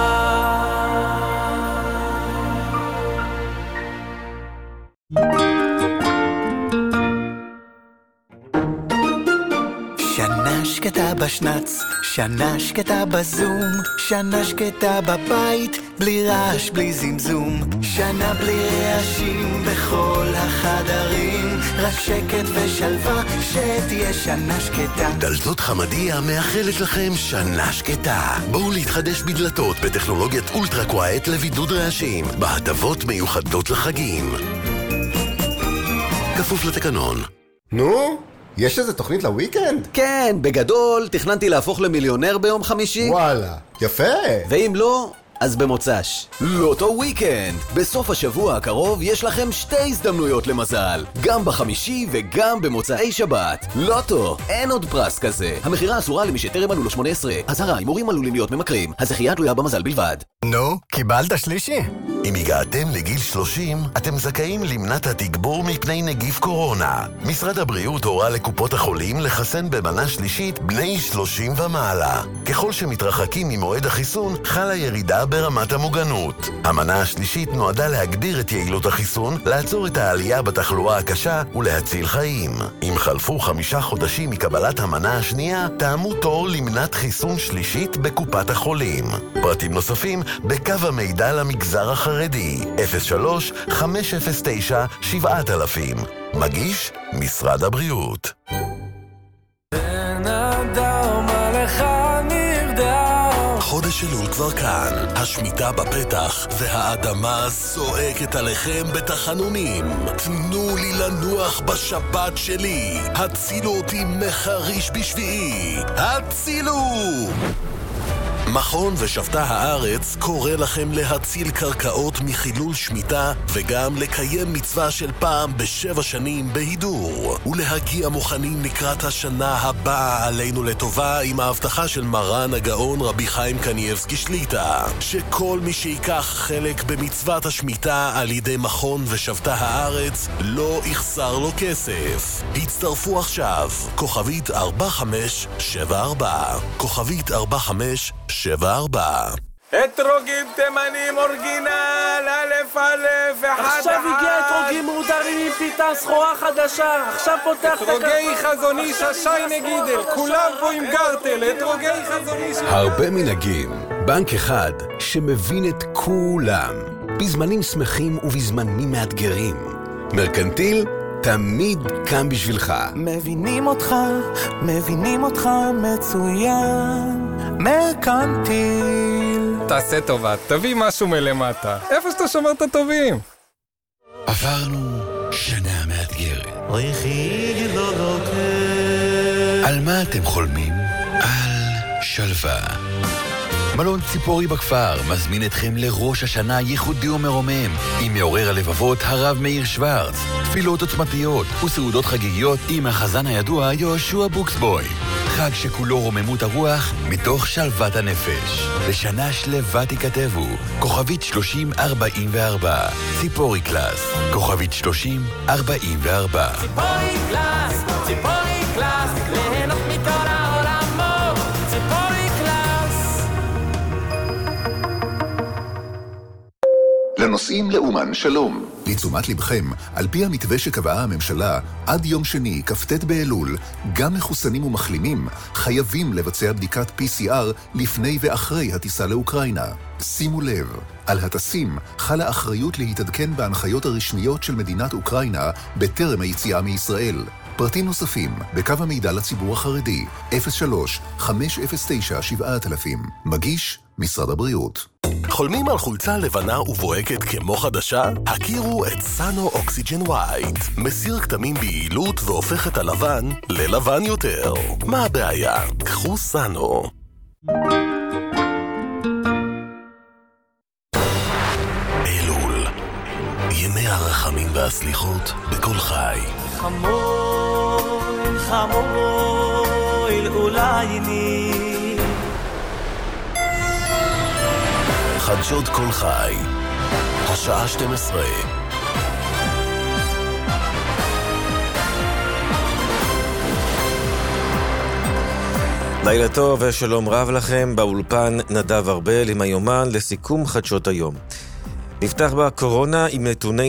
T: שנה שקטה בשנץ, שנה שקטה בזום, שנה שקטה בבית, בלי רעש, בלי זמזום, שנה בלי רעשים בכל החדרים, רק שקט ושלווה, שתהיה שנה שקטה.
G: דלתות חמדיה מאחלת לכם שנה שקטה. בואו להתחדש בדלתות בטכנולוגיית אולטרה קווייט לבידוד רעשים, בהטבות מיוחדות לחגים. כפוף לתקנון.
R: נו? יש איזה תוכנית לוויקנד?
S: כן, בגדול, תכננתי להפוך למיליונר ביום חמישי.
R: וואלה, יפה.
S: ואם לא, אז במוצ"ש. לוטו וויקנד. בסוף השבוע הקרוב יש לכם שתי הזדמנויות למזל. גם בחמישי וגם במוצאי שבת. לוטו, אין עוד פרס כזה. המחירה אסורה למי שטרם מלאו לו שמונה עשרה. אזהרה, הימורים עלולים להיות ממכרים. הזכייה תלויה במזל בלבד.
R: נו, קיבלת שלישי?
G: אם הגעתם לגיל שלושים, אתם זכאים למנת התגבור מפני נגיף קורונה. משרד הבריאות הורה לקופות החולים לחסן במנה שלישית בני שלושים ומעלה. ככל שמתרחקים ממועד החיסון, חלה ירידה ברמת המוגנות. המנה השלישית נועדה להגביר את יעילות החיסון, לעצור את העלייה בתחלואה הקשה ולהציל חיים. אם חלפו חמישה חודשים מקבלת המנה השנייה, תאמו תור למנת חיסון שלישית בקופת החולים. פרטים נוספים בקו המידע למגזר החרדי, אפס שלוש חמש אפס תשע שבע אלפים. מגיש משרד הבריאות.
H: בן אדם עליך נרדם.
G: חודש אלול כבר כאן, השמיטה בפתח והאדמה זועקת עליכם בתחנונים. תנו לי לנוח בשבת שלי, הצילו אותי מחריש בשביעי, הצילו! מכון ושבתה הארץ קורא לכם להציל קרקעות מחילול שמיטה וגם לקיים מצווה של פעם בשבע שנים בהידור ולהגיע מוכנים לקראת השנה הבאה עלינו לטובה עם ההבטחה של מרן הגאון רבי חיים קניאבסקי שליטה שכל מי שיקח חלק במצוות השמיטה על ידי מכון ושבתה הארץ לא יחסר לו כסף. הצטרפו עכשיו, כוכבית ארבע חמש שבע ארבע, כוכבית ארבע חמש שבע ארבע.
H: אתרוגים תימנים אורגינל, אלף אלף, אחד אחד.
K: עכשיו הגיע אתרוגים מודרים עם פיתה, סחורה חדשה. עכשיו פותח את הכרטיס.
H: אתרוגי חזון איש השי נגידל, כולם פה עם גרטל, אתרוגי חזון איש.
F: הרבה מנהגים, בנק אחד שמבין את כולם, בזמנים שמחים ובזמנים מאתגרים. מרקנטיל תמיד כאן בשבילך.
T: מבינים אותך, מבינים אותך מצוין. מרקנטיל.
U: תעשה טובה, תביא משהו מלמטה. איפה שאתה שומר את הטובים?
I: עברנו שנה מאתגרת.
H: אוי חי לא לוקה.
I: על מה אתם חולמים? על שלווה. מלון ציפורי בכפר מזמין אתכם לראש השנה ייחודי ומרומם עם מעורר הלבבות הרב מאיר שוורץ, תפילות עוצמתיות וסעודות חגיגיות עם החזן הידוע יהושע בוקסבוי. חג שכולו רוממות הרוח מתוך שלוות הנפש. לשנה שלווה תיכתבו, כוכבית שלושים ארבעים וארבע. ציפורי קלאס, כוכבית שלושים ארבעים וארבע.
H: ציפורי קלאס, ציפורי קלאס, ליהנות מכל העולמות, ציפורי קלאס.
L: הנוסעים לאומן שלום. לתשומת לבכם, על פי המתווה שקבעה הממשלה, עד יום שני, כ"ט באלול, גם מחוסנים ומחלימים חייבים לבצע בדיקת פי סי אר לפני ואחרי הטיסה לאוקראינה. שימו לב, על הטסים חלה אחריות להתעדכן בהנחיות הרשמיות של מדינת אוקראינה בטרם היציאה מישראל. פרטים נוספים בקו המידע לציבור החרדי אפס שלוש חמש אפס תשע שבע אלף. מגיש משרד הבריאות.
G: חולמים על חולצה לבנה ובוהקת כמו חדשה? הכירו את סאנו אוקסיג'ן ווייט. מסיר כתמים ביעילות והופך את הלבן ללבן יותר. מה הבעיה? קחו סאנו. אלול, ימי הרחמים והסליחות בכל חי.
A: חמול, חמול, אולי ני
G: חדשות כל חי, השעה שתים עשרה.
B: לילה טוב ושלום רב לכם, באולפן נדב ארבל עם היומן לסיכום חדשות היום. נפתח בקורונה עם נתוני